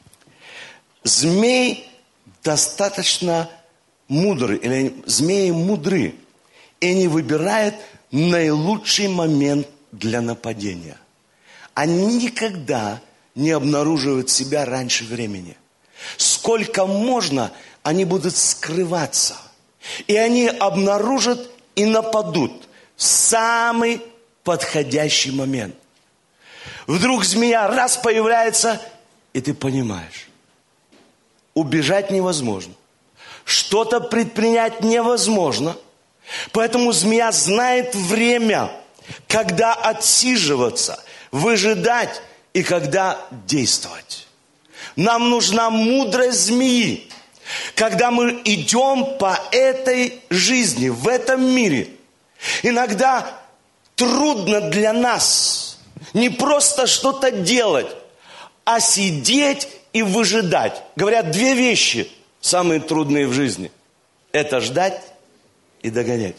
Змей достаточно мудрый, или змеи мудры, и не выбирают наилучший момент для нападения. Они никогда не обнаруживают себя раньше времени. Сколько можно, они будут скрываться. И они обнаружат и нападут в самый подходящий момент. Вдруг змея раз появляется, и ты понимаешь, убежать невозможно. Что-то предпринять невозможно. Поэтому змея знает время, когда отсиживаться, выжидать и когда действовать. Нам нужна мудрость змеи. Когда мы идем по этой жизни, в этом мире, иногда трудно для нас не просто что-то делать, а сидеть и выжидать. Говорят, две вещи самые трудные в жизни. Это ждать и догонять.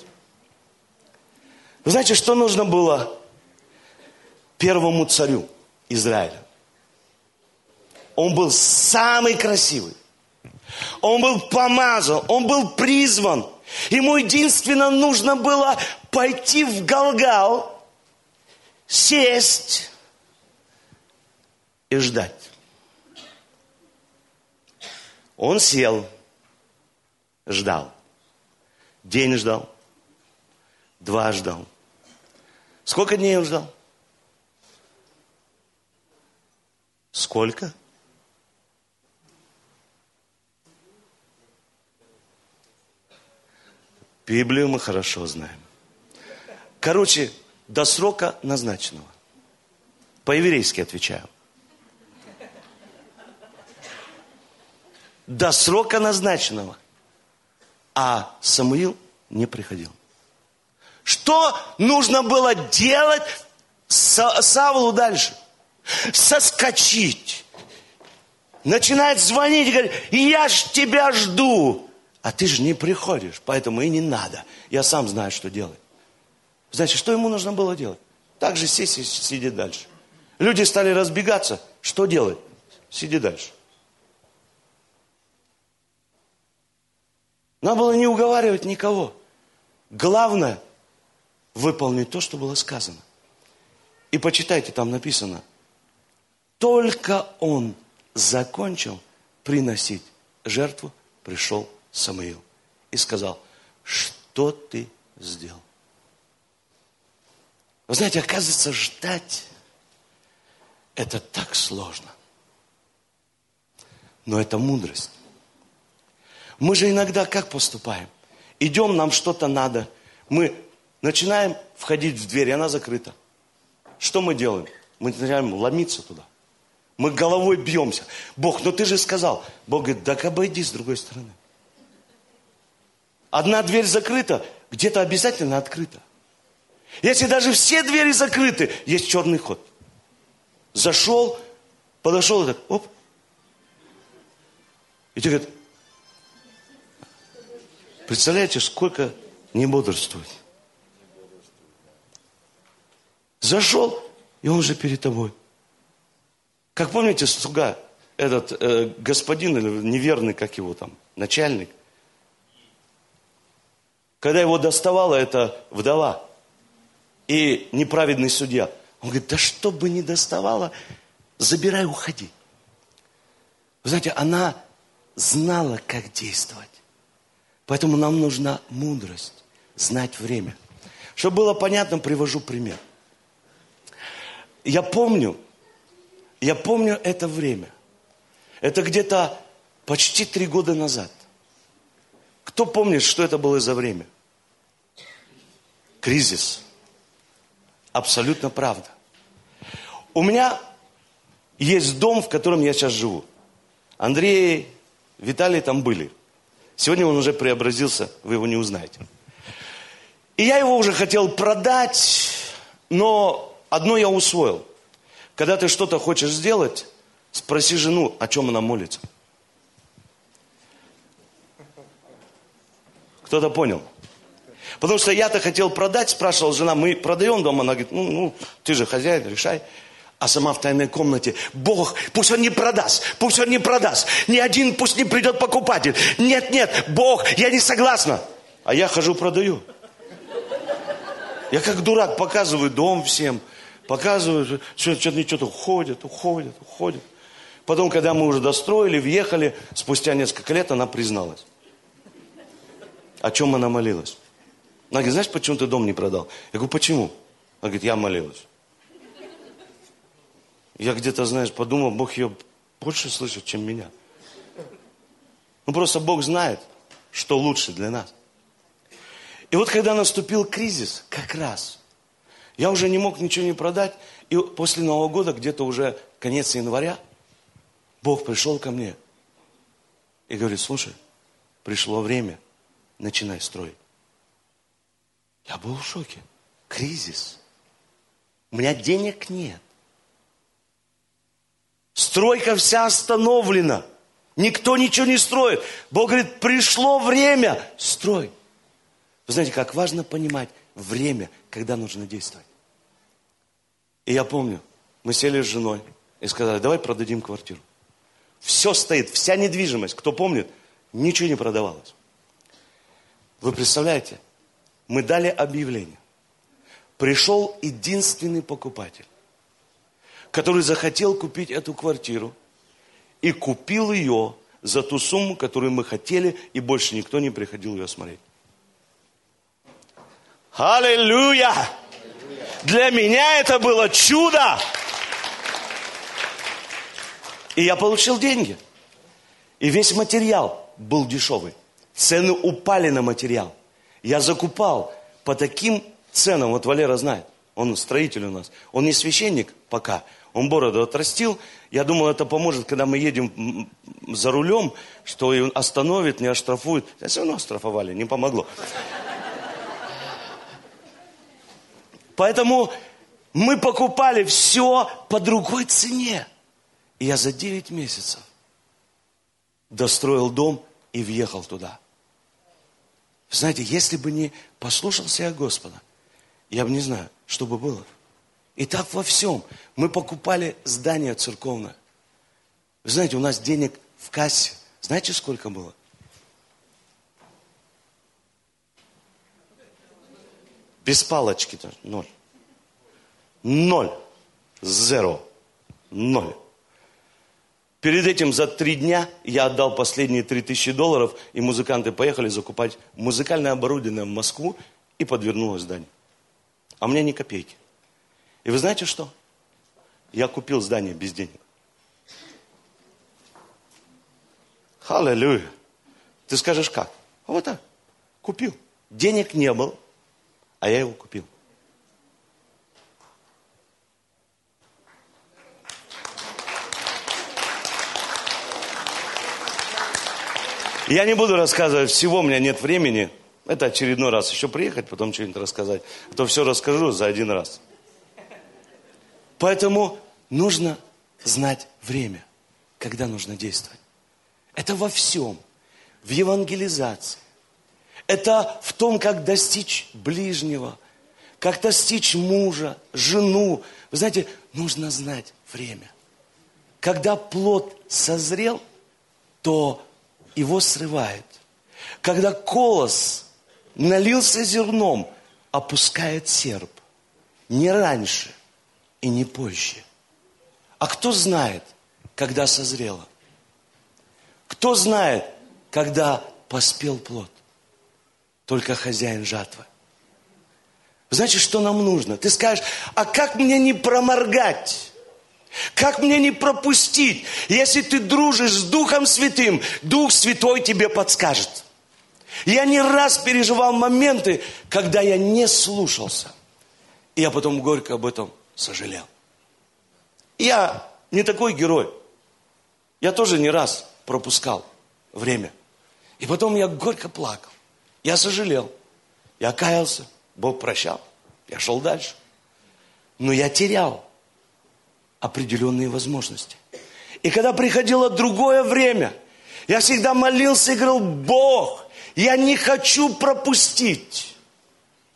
Вы знаете, что нужно было первому царю Израиля? Он был самый красивый. Он был помазан, он был призван. Ему единственно нужно было пойти в Галгал, сесть и ждать. Он сел, ждал. День ждал, два ждал. Сколько дней он ждал? Сколько? Библию мы хорошо знаем. Короче, до срока назначенного. По-еврейски отвечаю. До срока назначенного. А Самуил не приходил. Что нужно было делать Са- Савлу дальше? Соскочить. Начинает звонить и говорит, я ж тебя жду. А ты же не приходишь, поэтому и не надо. Я сам знаю, что делать. Знаете, что ему нужно было делать? Так же сесть и сидеть дальше. Люди стали разбегаться. Что делать? Сиди дальше. Надо было не уговаривать никого. Главное, выполнить то, что было сказано. И почитайте, там написано. Только он закончил приносить жертву, пришел Самуил и сказал, что ты сделал? Вы знаете, оказывается, ждать это так сложно. Но это мудрость. Мы же иногда как поступаем? Идем, нам что-то надо. Мы начинаем входить в дверь, и она закрыта. Что мы делаем? Мы начинаем ломиться туда. Мы головой бьемся. Бог, ну ты же сказал. Бог говорит, так обойди с другой стороны. Одна дверь закрыта, где-то обязательно открыта. Если даже все двери закрыты, есть черный ход. Зашел, подошел и так, оп. И тебе говорят, представляете, сколько не бодрствует. Зашел, и он уже перед тобой. Как помните, слуга, этот э, господин, или неверный, как его там, начальник, когда его доставала эта вдова и неправедный судья, он говорит, да что бы ни доставала, забирай, уходи. Вы знаете, она знала, как действовать. Поэтому нам нужна мудрость, знать время. Чтобы было понятно, привожу пример. Я помню, я помню это время. Это где-то почти три года назад. Кто помнит, что это было за время? Кризис. Абсолютно правда. У меня есть дом, в котором я сейчас живу. Андрей, Виталий там были. Сегодня он уже преобразился, вы его не узнаете. И я его уже хотел продать, но одно я усвоил. Когда ты что-то хочешь сделать, спроси жену, о чем она молится. Кто-то понял? Потому что я-то хотел продать, спрашивал жена, мы продаем дом? Она говорит, ну, ну ты же хозяин, решай. А сама в тайной комнате, Бог, пусть он не продаст, пусть он не продаст. Ни один пусть не придет покупатель. Нет, нет, Бог, я не согласна. А я хожу, продаю. Я как дурак показываю дом всем. Показываю, что-то что-то уходит, уходит, уходит. Потом, когда мы уже достроили, въехали, спустя несколько лет она призналась. О чем она молилась? Она говорит, знаешь, почему ты дом не продал? Я говорю, почему? Она говорит, я молилась. Я где-то, знаешь, подумал, Бог ее больше слышит, чем меня. Ну, просто Бог знает, что лучше для нас. И вот, когда наступил кризис, как раз, я уже не мог ничего не продать. И после Нового года, где-то уже конец января, Бог пришел ко мне и говорит, слушай, пришло время, начинай строить. Я был в шоке. Кризис. У меня денег нет. Стройка вся остановлена. Никто ничего не строит. Бог говорит, пришло время, строй. Вы знаете, как важно понимать время, когда нужно действовать. И я помню, мы сели с женой и сказали, давай продадим квартиру. Все стоит, вся недвижимость, кто помнит, ничего не продавалось. Вы представляете, мы дали объявление. Пришел единственный покупатель, который захотел купить эту квартиру и купил ее за ту сумму, которую мы хотели, и больше никто не приходил ее смотреть. Аллилуйя! Для меня это было чудо! И я получил деньги. И весь материал был дешевый. Цены упали на материал. Я закупал по таким ценам, вот Валера знает, он строитель у нас. Он не священник пока, он бороду отрастил. Я думал, это поможет, когда мы едем за рулем, что и остановит, не оштрафует. Все равно оштрафовали, не помогло. Поэтому мы покупали все по другой цене. И я за девять месяцев достроил дом и въехал туда. Знаете, если бы не послушался я Господа, я бы не знаю, что бы было. И так во всем. Мы покупали здание церковное. Вы знаете, у нас денег в кассе, знаете, сколько было? Без палочки-то ноль. Ноль. Зеро. Ноль. Перед этим за три дня я отдал последние три тысячи долларов, и музыканты поехали закупать музыкальное оборудование в Москву, и подвернулось здание. А у меня ни копейки. И вы знаете что? Я купил здание без денег. Аллилуйя. Ты скажешь как? А вот так. Купил. Денег не было, а я его купил. Я не буду рассказывать всего, у меня нет времени. Это очередной раз еще приехать, потом что-нибудь рассказать. А то все расскажу за один раз. Поэтому нужно знать время, когда нужно действовать. Это во всем. В евангелизации. Это в том, как достичь ближнего, как достичь мужа, жену. Вы знаете, нужно знать время. Когда плод созрел, то его срывает. Когда колос налился зерном, опускает серп. Не раньше и не позже. А кто знает, когда созрело? Кто знает, когда поспел плод? Только хозяин жатвы. Знаете, что нам нужно? Ты скажешь, а как мне не проморгать? Как мне не пропустить? Если ты дружишь с Духом Святым, Дух Святой тебе подскажет. Я не раз переживал моменты, когда я не слушался. И я потом горько об этом сожалел. Я не такой герой. Я тоже не раз пропускал время. И потом я горько плакал. Я сожалел. Я каялся. Бог прощал. Я шел дальше. Но я терял определенные возможности. И когда приходило другое время, я всегда молился и говорил, Бог, я не хочу пропустить.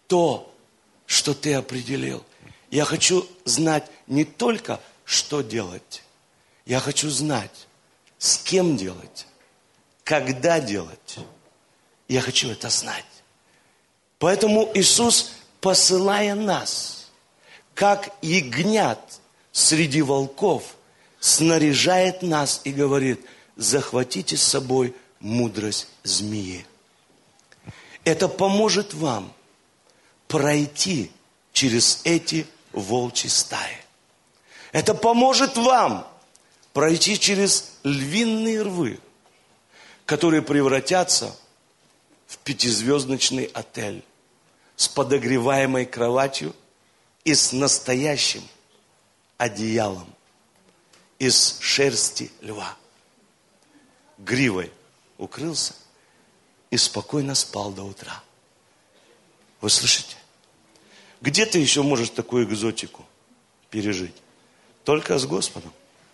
то, что Ты определил. Я хочу знать не только, что делать. Я хочу знать, с кем делать, когда делать. Я хочу это знать. Поэтому Иисус, посылая нас, как ягнят среди волков, снаряжает нас и говорит: захватите с собой мудрость змеи. Это поможет вам пройти через эти волчьи стаи. Это поможет вам пройти через львиные рвы, которые превратятся в пятизвездочный отель с подогреваемой кроватью и с настоящим одеялом из шерсти льва. Гривой укрылся и спокойно спал до утра. Вы слышите? Где ты еще можешь такую экзотику пережить? Только с Господом.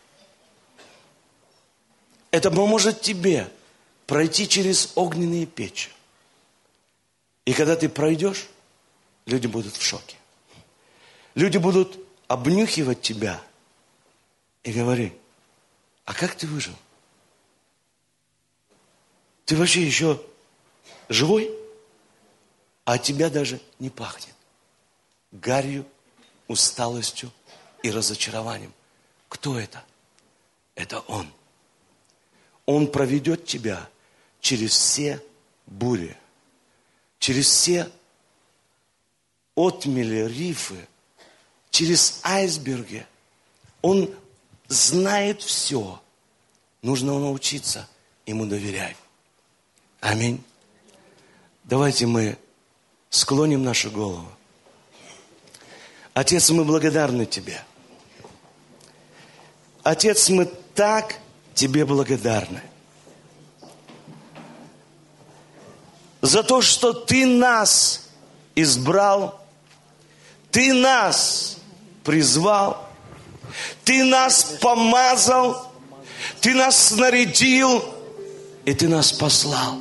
Это поможет тебе пройти через огненные печи. И когда ты пройдешь, люди будут в шоке. Люди будут обнюхивать тебя и говорить: а как ты выжил? Ты вообще еще живой? А от тебя даже не пахнет гарью, усталостью и разочарованием. Кто это? Это Он. Он проведет тебя через все бури, через все отмели, рифы, через айсберги. Он знает все. Нужно научиться Ему доверять. Аминь. Давайте мы склоним нашу голову. Отец, мы благодарны Тебе. Отец, мы так Тебе благодарны за то, что Ты нас избрал, Ты нас призвал, Ты нас помазал, Ты нас снарядил, и Ты нас послал.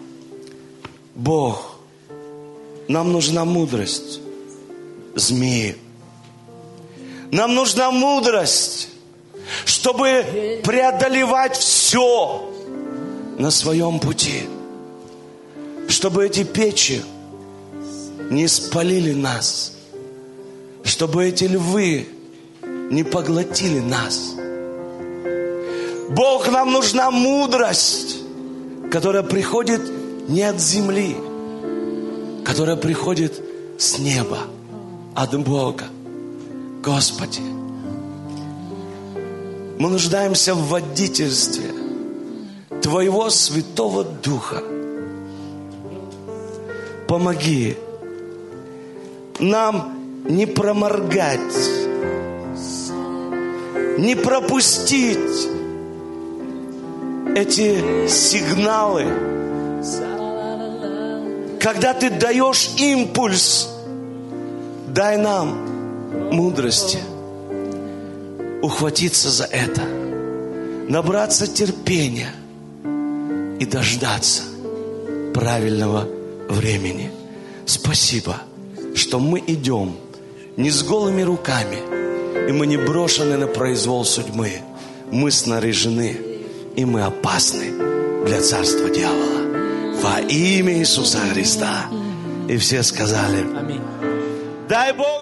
Бог, нам нужна мудрость змеи. Нам нужна мудрость, чтобы преодолевать все на своем пути. Чтобы эти печи не спалили нас. Чтобы эти львы не поглотили нас. Бог, нам нужна мудрость, которая приходит не от земли, которая приходит с неба, от Бога. Господи, мы нуждаемся в водительстве Твоего Святого Духа. Помоги нам не проморгать, не пропустить эти сигналы. Когда Ты даешь импульс, дай нам мудрости ухватиться за это, набраться терпения и дождаться правильного времени. Спасибо, что мы идем не с голыми руками, и мы не брошены на произвол судьбы. Мы снаряжены, и мы опасны для царства дьявола. Во имя Иисуса Христа. И все сказали: Дай Бог!